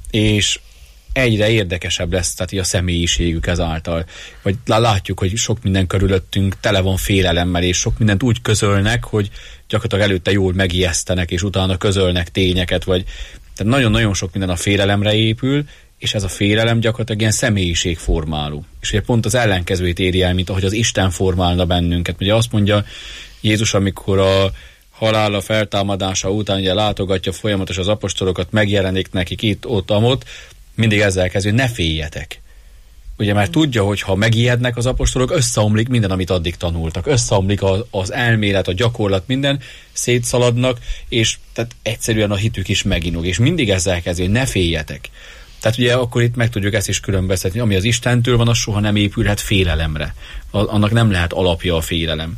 és egyre érdekesebb lesz, tehát a személyiségük ezáltal. Vagy látjuk, hogy sok minden körülöttünk tele van félelemmel, és sok mindent úgy közölnek, hogy gyakorlatilag előtte jól megijesztenek, és utána közölnek tényeket, vagy tehát nagyon-nagyon sok minden a félelemre épül, és ez a félelem gyakorlatilag ilyen személyiségformáló. És ugye pont az ellenkezőjét éri el, mint ahogy az Isten formálna bennünket. Ugye azt mondja Jézus, amikor a halála feltámadása után ugye látogatja folyamatos az apostolokat, megjelenik nekik itt, ott, amott, mindig ezzel kezdő, hogy ne féljetek. Ugye már tudja, hogy ha megijednek az apostolok, összeomlik minden, amit addig tanultak. Összeomlik az elmélet, a gyakorlat, minden, szétszaladnak, és tehát egyszerűen a hitük is meginog. És mindig ezzel kezdő, hogy ne féljetek. Tehát ugye akkor itt meg tudjuk ezt is különböztetni, ami az Istentől van, az soha nem épülhet félelemre. Annak nem lehet alapja a félelem.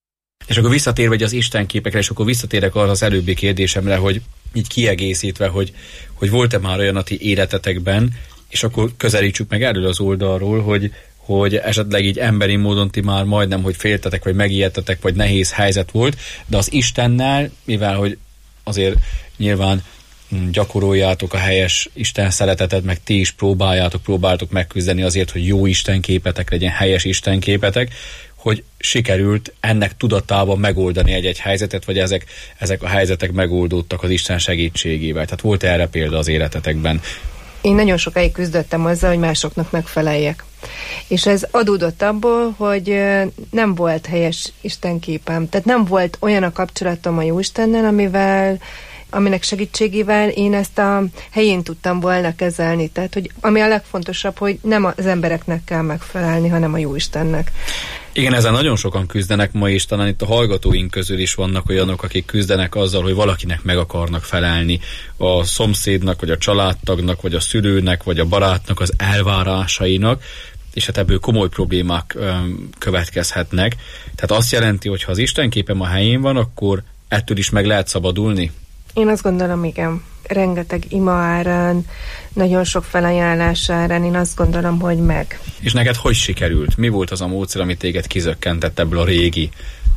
És akkor visszatérve az istenképekre, és akkor visszatérek arra az előbbi kérdésemre, hogy így kiegészítve, hogy volt-e már olyan a ti életetekben, és akkor közelítsük meg erről az oldalról, hogy esetleg így emberi módon ti már majdnem, hogy féltetek, vagy megijedtetek, vagy nehéz helyzet volt, de az Istennel, mivel hogy azért nyilván gyakoroljátok a helyes Isten szeretetet, meg ti is próbáljátok megküzdeni azért, hogy jó istenképetek legyen, helyes istenképetek, hogy sikerült ennek tudatában megoldani egy helyzetet, vagy ezek a helyzetek megoldódtak az Isten segítségével. Tehát volt erre példa az életetekben? Én nagyon sokáig küzdöttem azzal, hogy másoknak megfeleljek. És ez adódott abból, hogy nem volt helyes istenképem. Tehát nem volt olyan a kapcsolatom a Jóistennel, aminek segítségével én ezt a helyén tudtam volna kezelni. Tehát, hogy ami a legfontosabb, hogy nem az embereknek kell megfelelni, hanem a Jóistennek. Igen, ezen nagyon sokan küzdenek ma is, talán itt a hallgatóink közül is vannak olyanok, akik küzdenek azzal, hogy valakinek meg akarnak felelni, a szomszédnak, vagy a családtagnak, vagy a szülőnek, vagy a barátnak az elvárásainak, és hát ebből komoly problémák következhetnek. Tehát azt jelenti, hogy ha az istenképem a helyén van, akkor ettől is meg lehet szabadulni? Én azt gondolom, igen. Rengeteg ima árán, nagyon sok felajánlás árán, én azt gondolom, hogy meg. És neked hogy sikerült? Mi volt az a módszer, amit téged kizökkentett ebből a régi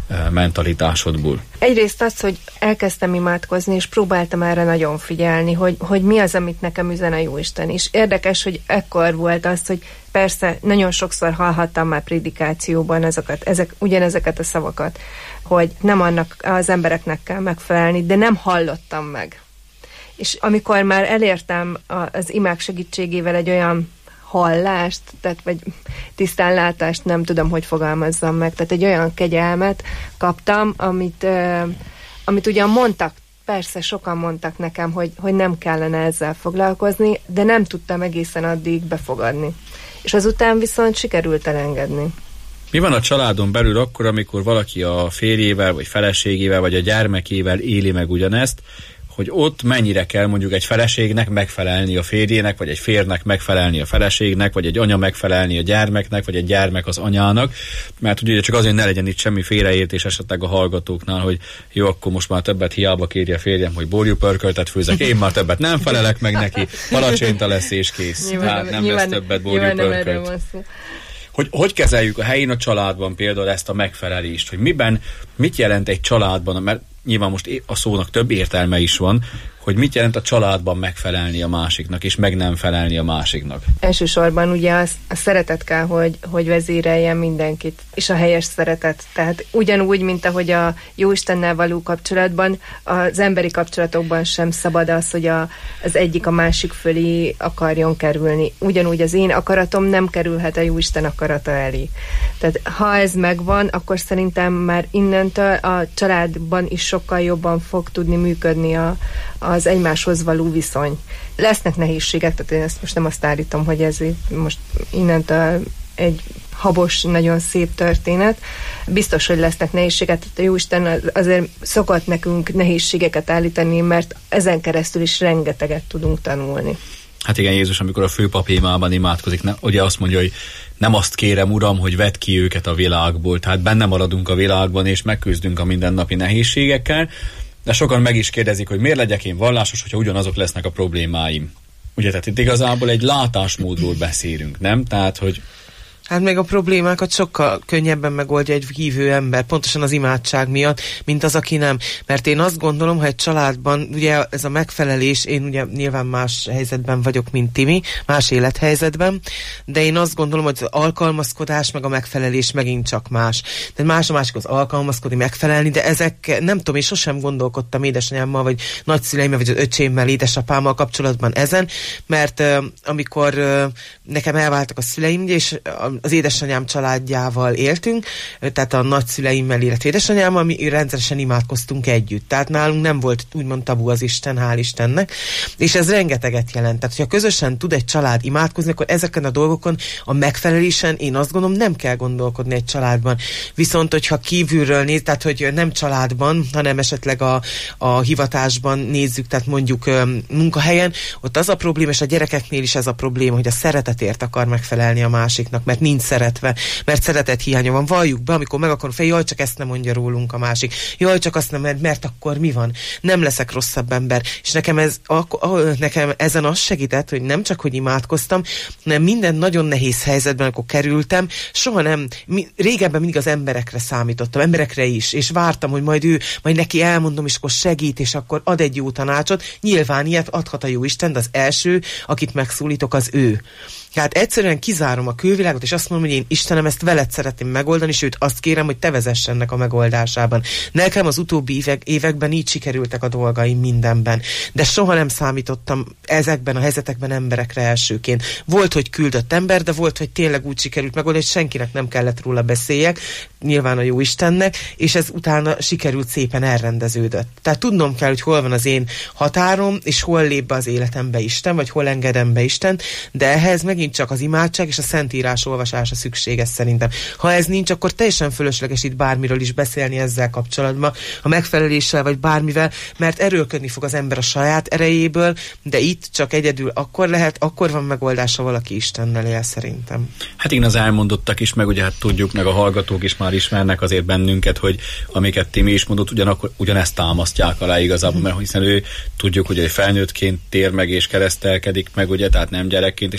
mentalitásodból? Egyrészt az, hogy elkezdtem imádkozni, és próbáltam erre nagyon figyelni, hogy mi az, amit nekem üzen a Jóisten is. Érdekes, hogy ekkor volt az, hogy persze nagyon sokszor hallhattam már prédikációban ugyanezeket a szavakat, hogy nem annak az embereknek kell megfelelni, de nem hallottam meg. És amikor már elértem az imák segítségével egy olyan hallást, tehát vagy tisztánlátást, nem tudom, hogy fogalmazzam meg, tehát egy olyan kegyelmet kaptam, amit ugyan mondtak, persze sokan mondtak nekem, hogy nem kellene ezzel foglalkozni, de nem tudtam egészen addig befogadni. És azután viszont sikerült elengedni. Mi van a családon belül akkor, amikor valaki a férjével, vagy feleségével, vagy a gyermekével éli meg ugyanezt, hogy ott mennyire kell mondjuk egy feleségnek megfelelni a férjének, vagy egy férnek megfelelni a feleségnek, vagy egy anya megfelelni a gyermeknek, vagy egy gyermek az anyának, mert ugye csak azért ne legyen itt semmi félreértés esetleg a hallgatóknál, hogy jó, akkor most már többet hiába kérje a férjem, hogy borjúpörköltet főzek, én már többet nem felelek meg neki, palacsinta lesz és kész. Hát nem lesz többet borjúpörkölt. Hogy kezeljük a helyén a családban például ezt a megfelelést, hogy mit jelent egy családban, mert nyilván most a szónak több értelme is van, hogy mit jelent a családban megfelelni a másiknak, és meg nem felelni a másiknak. Elsősorban ugye a szeretet kell, hogy vezéreljen mindenkit, és a helyes szeretet. Tehát ugyanúgy, mint ahogy a Jóistennel való kapcsolatban, az emberi kapcsolatokban sem szabad az, hogy az egyik a másik fölé akarjon kerülni. Ugyanúgy az én akaratom nem kerülhet a Jóisten akarata elé. Tehát ha ez megvan, akkor szerintem már innentől a családban is sokkal jobban fog tudni működni az egymáshoz való viszony. Lesznek nehézségek, tehát én ezt most nem azt állítom, hogy ez most innentől egy habos, nagyon szép történet. Biztos, hogy lesznek nehézségek, tehát a Jóisten azért szokott nekünk nehézségeket állítani, mert ezen keresztül is rengeteget tudunk tanulni. Hát igen, Jézus, amikor a főpapémában imádkozik, ugye azt mondja, hogy nem azt kérem, Uram, hogy vedd ki őket a világból, tehát benne maradunk a világban, és megküzdünk a mindennapi nehézségekkel, de sokan meg is kérdezik, hogy miért legyek én vallásos, hogyha ugyanazok lesznek a problémáim. Ugye, tehát itt igazából egy látásmódról beszélünk, nem? Tehát, hogy hát meg a problémákat sokkal könnyebben megoldja egy hívő ember, pontosan az imádság miatt, mint az, aki nem. Mert én azt gondolom, hogy egy családban, ugye ez a megfelelés, én ugye nyilván más helyzetben vagyok, mint Timi, más élethelyzetben, de én azt gondolom, hogy az alkalmazkodás meg a megfelelés megint csak más. Tehát más a másik az alkalmazkodni, megfelelni, de ezek, nem tudom, én sosem gondolkodtam édesanyámmal, vagy nagyszüleimmel, vagy az öcsémmel, édesapámmal kapcsolatban ezen, mert amikor nekem elváltak a szüleim, és az édesanyám családjával éltünk, tehát a nagyszüleimmel, illetve édesanyámmal mi rendszeresen imádkoztunk együtt. Tehát nálunk nem volt úgymond tabu az Isten, hál' Istennek, és ez rengeteget jelent. Tehát, hogyha közösen tud egy család imádkozni, akkor ezeken a dolgokon, a megfelelésen én azt gondolom, nem kell gondolkodni egy családban. Viszont, hogyha kívülről néz, tehát, hogy nem családban, hanem esetleg a hivatásban nézzük, tehát mondjuk munkahelyen, ott az a probléma, és a gyerekeknél is ez a probléma, hogy a szeretetért akar megfelelni a másiknak, mert nincs szeretve, mert szeretet hiánya van. Valljuk be, amikor meg akarom jaj, csak ezt nem mondja rólunk a másik. Jaj, csak azt nem, mert akkor mi van? Nem leszek rosszabb ember. És nekem ezen az segített, hogy nem csak, hogy imádkoztam, hanem minden nagyon nehéz helyzetben, amikor kerültem, soha nem, régebben mindig az emberekre számítottam, emberekre is, és vártam, hogy majd neki elmondom, és akkor segít, és akkor ad egy jó tanácsot. Nyilván ilyet adhat a Jóisten, de az első, akit megszólítok, az ő. Tehát egyszerűen kizárom a külvilágot, és azt mondom, hogy én Istenem, ezt veled szeretném megoldani, és őt azt kérem, hogy te vezess ennek a megoldásában. Nekem az utóbbi években így sikerültek a dolgaim mindenben, de soha nem számítottam ezekben a helyzetekben emberekre elsőként. Volt, hogy küldött ember, de volt, hogy tényleg úgy sikerült megoldani, hogy senkinek nem kellett róla beszéljek, nyilván a jó Istennek, és ez utána sikerült, szépen elrendeződött. Tehát tudnom kell, hogy hol van az én határom, és hol lép be az életembe Isten, vagy hol engedem be Isten, de ehhez megint csak az imádság és a Szentírás olvasása szükséges szerintem. Ha ez nincs, akkor teljesen fölösleges itt bármiről is beszélni ezzel kapcsolatban, a megfeleléssel vagy bármivel, mert erőlködni fog az ember a saját erejéből, de itt csak egyedül akkor van megoldása, valaki Istennel él szerintem. Hát igen, az elmondottak is, meg ugye hát tudjuk, meg a hallgatók is már ismernek azért bennünket, hogy amiket Timi is mondott, ugyanezt támasztják alá igazából, mert hiszen ő tudjuk, hogy egy felnőttként tér meg és keresztelkedik meg, ugye, tehát nem gyerekként, és hát ugye ezek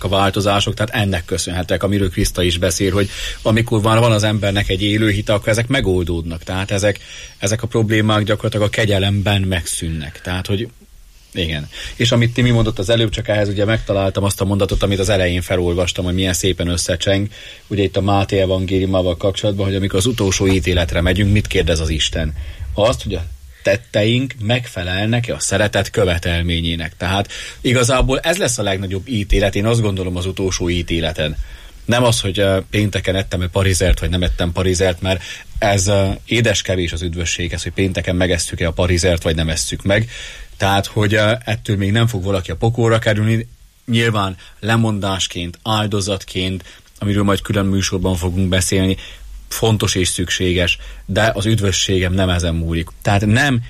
a változások, tehát ennek köszönhetőek, amiről Kriszta is beszél, hogy amikor van az embernek egy élő hite, akkor ezek megoldódnak. Tehát ezek a problémák gyakorlatilag a kegyelemben megszűnnek. Tehát, hogy igen. És amit Timi mondott az előbb, csak ehhez ugye megtaláltam azt a mondatot, amit az elején felolvastam, hogy milyen szépen összecseng. Ugye itt a Máté evangéliumával kapcsolatban, hogy amikor az utolsó ítéletre megyünk, mit kérdez az Isten? Azt, hogy a tetteink megfelelnek-e a szeretet követelményének. Tehát igazából ez lesz a legnagyobb ítélet, én azt gondolom az utolsó ítéleten. Nem az, hogy pénteken ettem-e parizert, vagy nem ettem parizert, mert ez édeskevés az üdvösséghez, hogy pénteken megesztjük-e a parizert, vagy nem esszük meg. Tehát, hogy ettől még nem fog valaki a pokolra kerülni, nyilván lemondásként, áldozatként, amiről majd külön műsorban fogunk beszélni, fontos és szükséges, de az üdvösségem nem ezen múlik. Tehát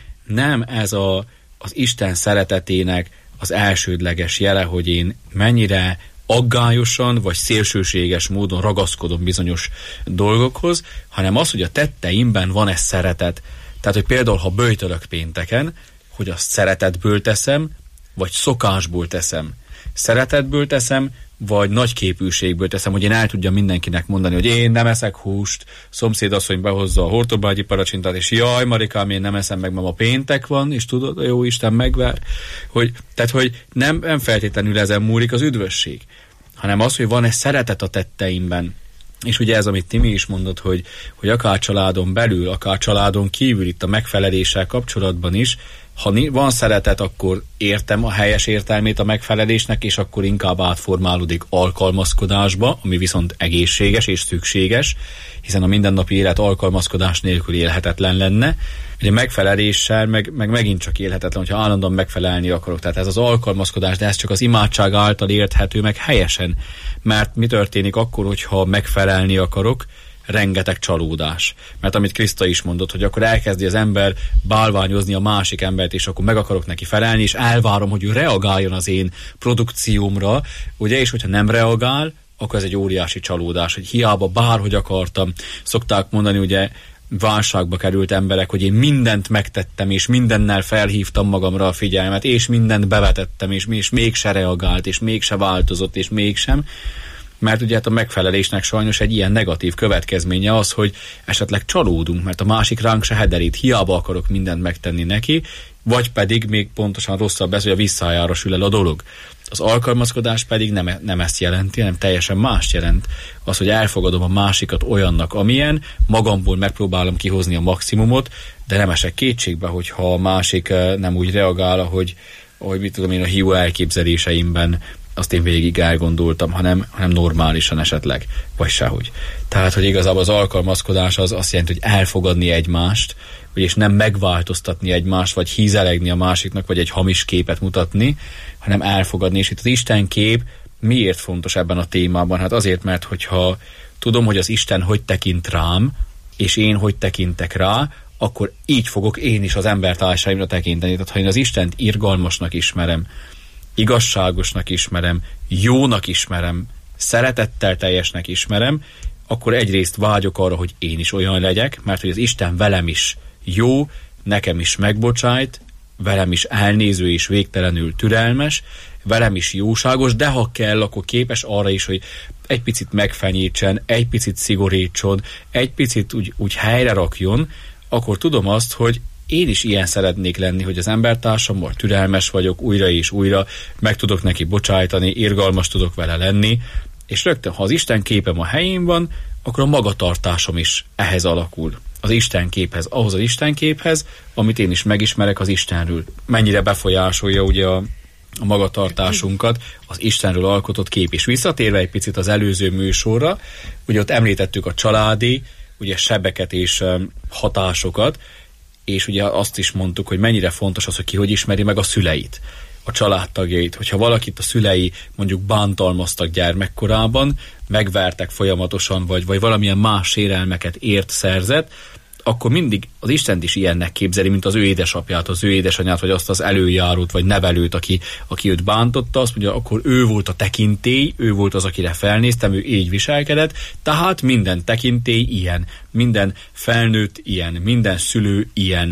nem ez az Isten szeretetének az elsődleges jele, hogy én mennyire aggályosan vagy szélsőséges módon ragaszkodom bizonyos dolgokhoz, hanem az, hogy a tetteimben van ez szeretet. Tehát, hogy például, ha böjtölök pénteken, hogy azt szeretetből teszem, vagy szokásból teszem. Szeretetből teszem, vagy nagyképűségből teszem, hogy én el tudjam mindenkinek mondani, hogy én nem eszek húst, szomszédasszony behozza a hortobágyi paracsintát, és jaj, Marikám, én nem eszem meg, ma péntek van, és tudod, jó Isten megvár. Tehát, hogy nem feltétlenül ezen múlik az üdvösség, hanem az, hogy van egy szeretet a tetteimben. És ugye ez, amit Timi is mondott, hogy akár családon belül, akár családon kívül itt a megfeleléssel kapcsolatban is, ha van szeretet, akkor értem a helyes értelmét a megfelelésnek, és akkor inkább átformálódik alkalmazkodásba, ami viszont egészséges és szükséges, hiszen a mindennapi élet alkalmazkodás nélkül élhetetlen lenne. Ugye megfeleléssel meg megint csak élhetetlen, hogyha állandóan megfelelni akarok. Tehát ez az alkalmazkodás, de ez csak az imádság által érthető meg helyesen. Mert mi történik akkor, hogyha megfelelni akarok? Rengeteg csalódás. Mert amit Kriszta is mondott, hogy akkor elkezdi az ember bálványozni a másik embert, és akkor meg akarok neki felelni, és elvárom, hogy ő reagáljon az én produkciómra, ugye, és hogyha nem reagál, akkor ez egy óriási csalódás, hogy hiába bárhogy akartam. Szokták mondani, ugye, válságba került emberek, hogy én mindent megtettem, és mindennel felhívtam magamra a figyelmet, és mindent bevetettem, és mégse reagált, és mégse változott, és mégsem. Mert ugye a megfelelésnek sajnos egy ilyen negatív következménye az, hogy esetleg csalódunk, mert a másik ránk se hederít, hiába akarok mindent megtenni neki, vagy pedig még pontosan rosszabb ez, hogy a visszájára sül el a dolog. Az alkalmazkodás pedig nem ezt jelenti, hanem teljesen mást jelent. Az, hogy elfogadom a másikat olyannak, amilyen, magamból megpróbálom kihozni a maximumot, de nem esek kétségbe, hogyha a másik nem úgy reagál, ahogy mit tudom én, a hiú elképzeléseimben azt én végig elgondoltam, hanem normálisan esetleg, vagy sehogy. Tehát, hogy igazából az alkalmazkodás az azt jelenti, hogy elfogadni egymást, és nem megváltoztatni egymást, vagy hízelegni a másiknak, vagy egy hamis képet mutatni, hanem elfogadni. És itt az Isten kép miért fontos ebben a témában? Hát azért, mert hogyha tudom, hogy az Isten hogy tekint rám, és én hogy tekintek rá, akkor így fogok én is az embertársaimra tekinteni. Tehát ha én az Istent irgalmasnak ismerem, igazságosnak ismerem, jónak ismerem, szeretettel teljesnek ismerem, akkor egyrészt vágyok arra, hogy én is olyan legyek, mert hogy az Isten velem is jó, nekem is megbocsájt, velem is elnéző és végtelenül türelmes, velem is jóságos, de ha kell, akkor képes arra is, hogy egy picit megfenyítsen, egy picit szigorítson, egy picit úgy helyre rakjon, akkor tudom azt, hogy én is ilyen szeretnék lenni, hogy az embertársammal türelmes vagyok, újra és újra, meg tudok neki bocsájtani, irgalmas tudok vele lenni, és rögtön, ha az Isten képem a helyén van, akkor a magatartásom is ehhez alakul. Az Isten képhez, ahhoz az Isten képhez, amit én is megismerek az Istenről. Mennyire befolyásolja ugye a magatartásunkat az Istenről alkotott kép. És visszatérve egy picit az előző műsorra, ugye ott említettük a családi, ugye sebeket és hatásokat, és ugye azt is mondtuk, hogy mennyire fontos az, hogy ki hogy ismeri meg a szüleit, a családtagjait. Hogyha valakit a szülei mondjuk bántalmaztak gyermekkorában, megvertek folyamatosan, vagy valamilyen más sérelmeket szerzett, akkor mindig az Istent is ilyennek képzeli, mint az ő édesapját, az ő édesanyját, vagy azt az előjárót, vagy nevelőt, aki őt bántotta, azt mondja, akkor ő volt a tekintély, ő volt az, akire felnéztem, ő így viselkedett, tehát minden tekintély ilyen, minden felnőtt ilyen, minden szülő ilyen.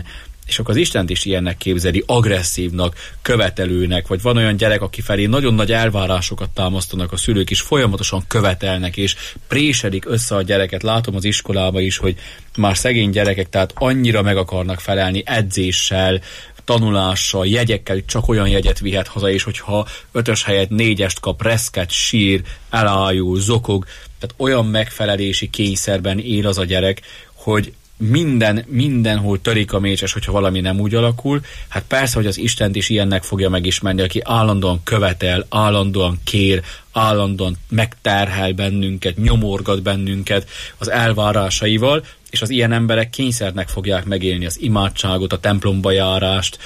és akkor az Istent is ilyennek képzeli, agresszívnak, követelőnek, vagy van olyan gyerek, aki felé nagyon nagy elvárásokat támasztanak a szülők, és folyamatosan követelnek, és préselik össze a gyereket. Látom az iskolában is, hogy már szegény gyerekek, tehát annyira meg akarnak felelni edzéssel, tanulással, jegyekkel, csak olyan jegyet vihet haza, és hogyha 5-ös helyett 4-est kap, reszket, sír, elájul, zokog, tehát olyan megfelelési kényszerben él az a gyerek, hogy mindenhol törik a mécses, hogyha valami nem úgy alakul. Hát persze, hogy az Istent is ilyennek fogja megismerni, aki állandóan követel, állandóan kér, állandóan megterhel bennünket, nyomorgat bennünket az elvárásaival, és az ilyen emberek kényszernek fogják megélni az imádságot, a templomba járást,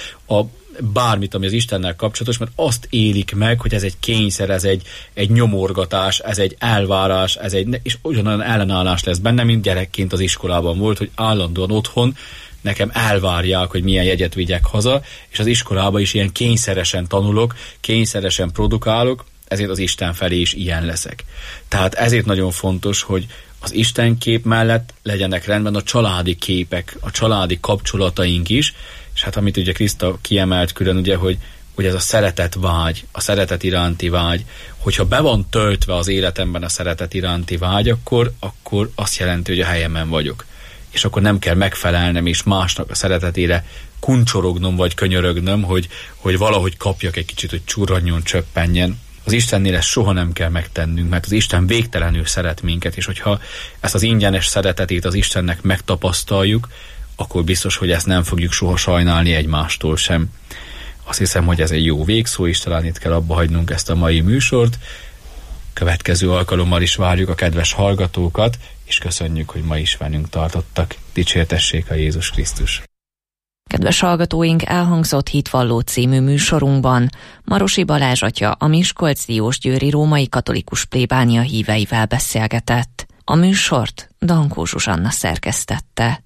bármit, ami az Istennel kapcsolatos, mert azt élik meg, hogy ez egy kényszer, ez egy nyomorgatás, ez egy elvárás, és ugyanolyan ellenállás lesz benne, mint gyerekként az iskolában volt, hogy állandóan otthon nekem elvárják, hogy milyen jegyet vigyek haza, és az iskolában is ilyen kényszeresen tanulok, kényszeresen produkálok, ezért az Isten felé is ilyen leszek. Tehát ezért nagyon fontos, hogy az Isten kép mellett legyenek rendben a családi képek, a családi kapcsolataink is, és hát amit ugye Kriszta kiemelt külön, ugye, hogy ez a szeretet vágy, a szeretet iránti vágy, hogyha be van töltve az életemben a szeretet iránti vágy, akkor azt jelenti, hogy a helyemen vagyok. És akkor nem kell megfelelnem, és másnak a szeretetére kuncsorognom, vagy könyörögnöm, hogy valahogy kapjak egy kicsit, hogy csurranjon, csöppenjen. Az Istennél ezt soha nem kell megtennünk, mert az Isten végtelenül szeret minket, és hogyha ezt az ingyenes szeretetét az Istennek megtapasztaljuk, akkor biztos, hogy ezt nem fogjuk soha sajnálni egymástól sem. Azt hiszem, hogy ez egy jó végszó, és talán itt kell abba hagynunk ezt a mai műsort. Következő alkalommal is várjuk a kedves hallgatókat, és köszönjük, hogy ma is velünk tartottak. Dicsértessék a Jézus Krisztus! Kedves hallgatóink, elhangzott Hitvalló című műsorunkban Marosi Balázs atya a Miskolcdiósgyőri római katolikus plébánia híveivel beszélgetett. A műsort Dankó Zsuzsanna szerkesztette.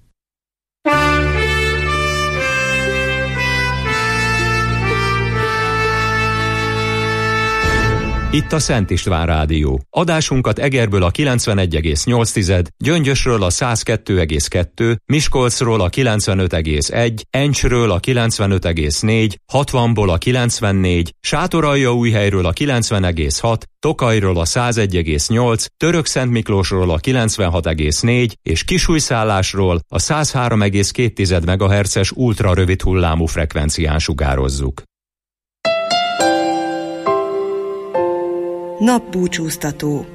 Itt a Szent István Rádió. Adásunkat Egerből a 91,8, Gyöngyösről a 102,2, Miskolcról a 95,1, Encsről a 95,4, 60-ból a 94, Sátoraljaújhelyről a 90,6, Tokajról a 101,8, Törökszentmiklósról a 96,4 és Kisújszállásról a 103,2 MHz-es ultrarövid hullámú frekvencián sugározzuk. Napbúcsúztató.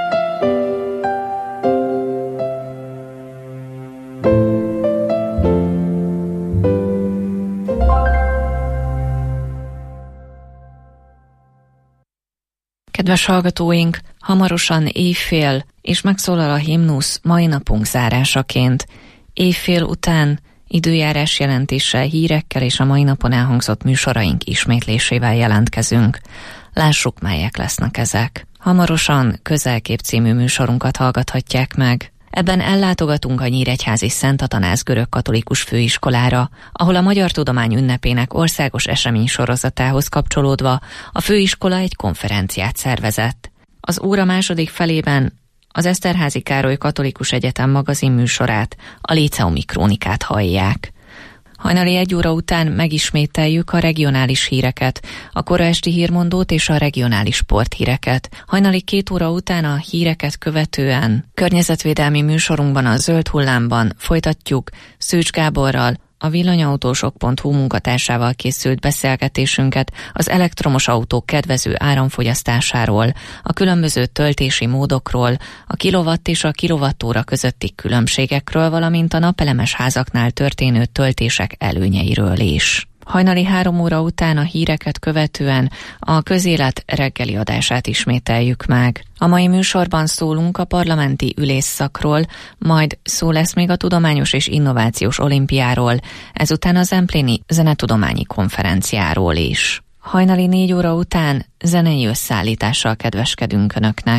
Kedves hallgatóink, hamarosan éjfél, és megszólal a himnusz mai napunk zárásaként. Éjfél után időjárás jelentéssel, hírekkel és a mai napon elhangzott műsoraink ismétlésével jelentkezünk. Lássuk, melyek lesznek ezek. Hamarosan Közelkép című műsorunkat hallgathatják meg. Ebben ellátogatunk a Nyíregyházi Szent Atanáz görögkatolikus főiskolára, ahol a Magyar Tudomány ünnepének országos eseménysorozatához kapcsolódva a főiskola egy konferenciát szervezett. Az óra második felében az Eszterházy Károly Katolikus Egyetem magazin műsorát, a Líceumi Krónikát hallják. Hajnali 1 óra után megismételjük a regionális híreket, a kora esti hírmondót és a regionális sporthíreket. Hajnali 2 óra után a híreket követően környezetvédelmi műsorunkban, a Zöld Hullámban folytatjuk Szűcs Gáborral, a villanyautósok.hu munkatársával készült beszélgetésünket az elektromos autók kedvező áramfogyasztásáról, a különböző töltési módokról, a kilowatt és a kilowattóra közötti különbségekről, valamint a napelemes házaknál történő töltések előnyeiről is. Hajnali 3 óra után a híreket követően a közélet reggeli adását ismételjük meg. A mai műsorban szólunk a parlamenti ülésszakról, majd szó lesz még a Tudományos és Innovációs Olimpiáról, ezután a Zempléni Zenetudományi Konferenciáról is. Hajnali 4 óra után zenei összeállítással kedveskedünk Önöknek.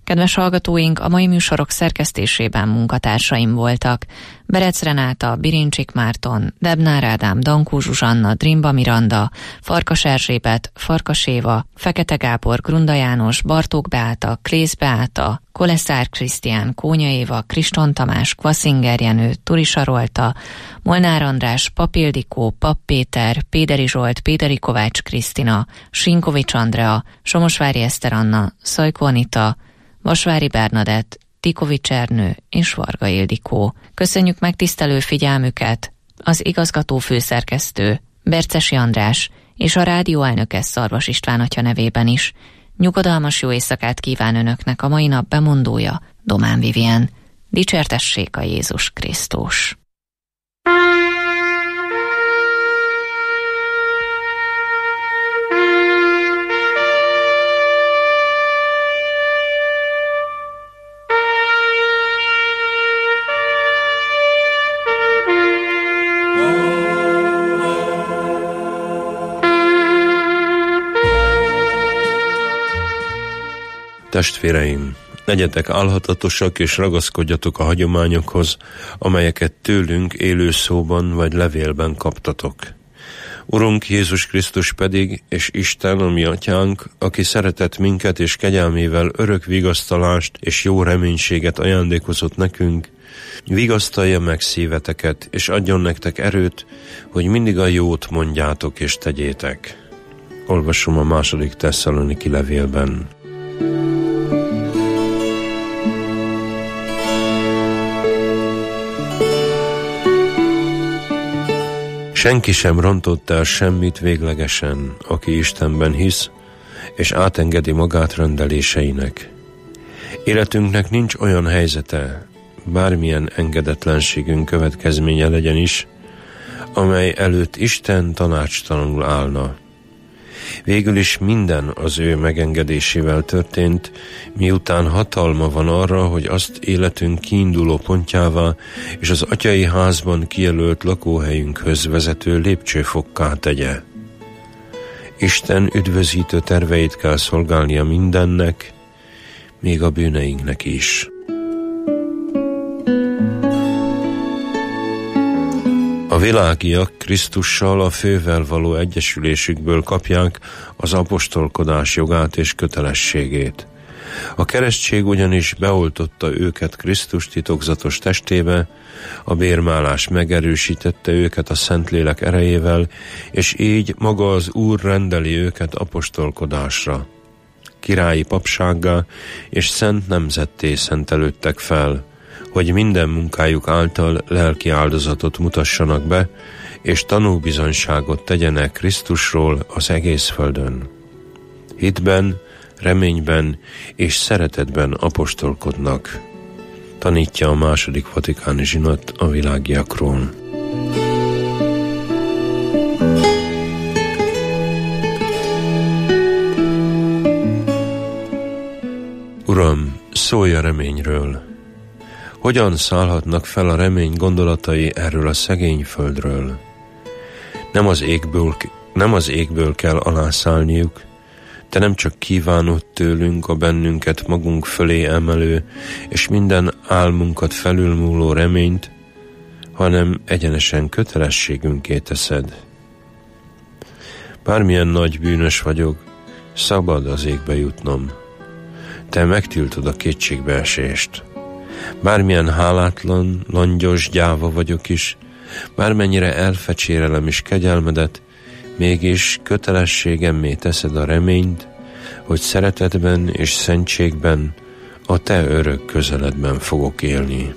Kedves hallgatóink, a mai műsorok szerkesztésében munkatársaim voltak: Berec Renáta, Birincsik Márton, Debnár Ádám, Dankó Zsuzsanna, Drimba Miranda, Farkas Erzsébet, Farkas Éva, Fekete Gábor, Grunda János, Bartók Beáta, Klész Beáta, Koleszár Krisztián, Kónya Éva, Kriston Tamás, Kvaszinger Jenő, Turi Sarolta, Molnár András, Pap Ildikó, Pap Péter, Péderi Zsolt, Péderi Kovács Krisztina, Sinkovics Andrea, Somosvári Eszter Anna, Szajko Anita, Vasvári Bernadett, Tikovics Ernő és Varga Ildikó. Köszönjük megtisztelő figyelmüket! Az igazgató főszerkesztő, Bercesi András és a rádió elnöke, Szarvas István atya nevében is nyugodalmas jó éjszakát kíván önöknek a mai nap bemondója, Domán Vivien. Dicsértessék a Jézus Krisztus! Testvéreim, legyetek álhatatosak és ragaszkodjatok a hagyományokhoz, amelyeket tőlünk élő szóban vagy levélben kaptatok. Urunk Jézus Krisztus pedig, és Isten, a mi atyánk, aki szeretett minket és kegyelmével örök vigasztalást és jó reménységet ajándékozott nekünk, vigasztalja meg szíveteket, és adjon nektek erőt, hogy mindig a jót mondjátok és tegyétek. Olvasom a 2. Tesszaloniki levélben. Senki sem rontott el semmit véglegesen, aki Istenben hisz, és átengedi magát rendeléseinek. Életünknek nincs olyan helyzete, bármilyen engedetlenségünk következménye legyen is, amely előtt Isten tanácstalanul állna. Végül is minden az ő megengedésével történt, miután hatalma van arra, hogy azt életünk kiinduló pontjává és az atyai házban kijelölt lakóhelyünkhöz vezető lépcsőfokká tegye. Isten üdvözítő terveit kell szolgálnia mindennek, még a bűneinknek is. A világiak Krisztussal a fővel való egyesülésükből kapják az apostolkodás jogát és kötelességét. A keresztség ugyanis beoltotta őket Krisztus titokzatos testébe, a bérmálás megerősítette őket a Szentlélek erejével, és így maga az Úr rendeli őket apostolkodásra. Királyi papsággá és szent nemzetté szentelődtek fel, hogy minden munkájuk által lelki áldozatot mutassanak be, és tanúbizonyságot tegyenek Krisztusról az egész földön. Hitben, reményben és szeretetben apostolkodnak, tanítja a II. Vatikáni zsinat a világiakról. Uram, szólj a reményről! Hogyan szállhatnak fel a remény gondolatai erről a szegény földről? Nem az égből kell alászállniuk, te nem csak kívánod tőlünk a bennünket magunk fölé emelő és minden álmunkat felülmúló reményt, hanem egyenesen kötelességünké teszed. Bármilyen nagy bűnös vagyok, szabad az égbe jutnom. Te megtiltod a kétségbeesést. Bármilyen hálátlan, langyos, gyáva vagyok is, bármennyire elfecsérelem is kegyelmedet, mégis kötelességemmé teszed a reményt, hogy szeretetben és szentségben a te örök közeledben fogok élni.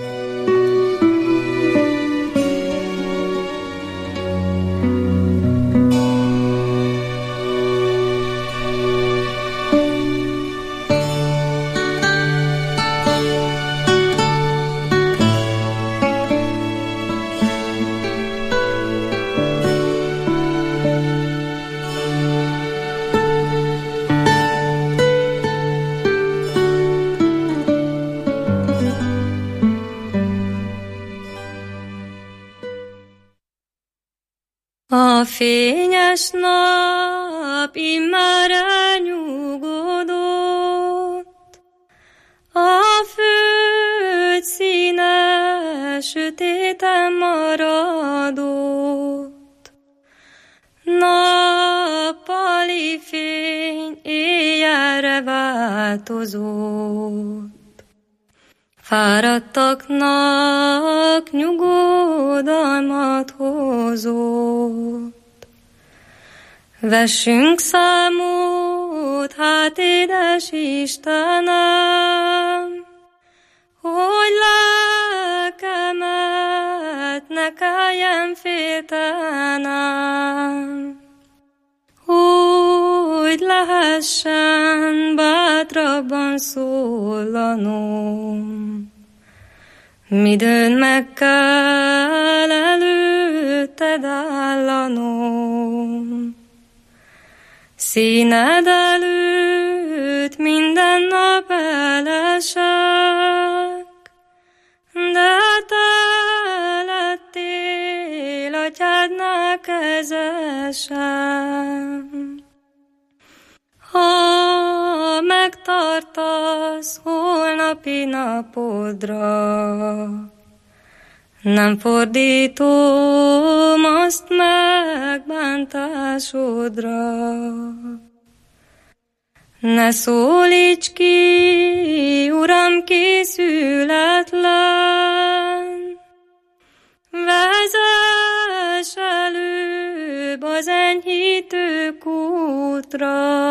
A fényes nap immár elnyugodott, föld színe sötéten maradott, nappali fény éjjelre változott. Fáradtaknak nyugodalmat hozott. Vessünk számot, hát édes Istenem, hogy lelkemet ne kelljen féltenem, hogy lehessen bátrabban szólanom. Midőn meg kell előtted állanom, színed előtt minden nap elesek, de te lettél atyádnál kezesem. Ha megtartasz holnapi napodra, nem fordítom azt megbántásodra. Ne szólíts ki, Uram, készületlen, vezess előbb az enyhítő kútra,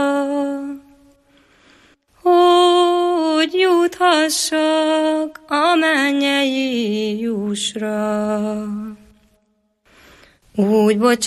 hogy juthassak a mennyei jussra. Úgy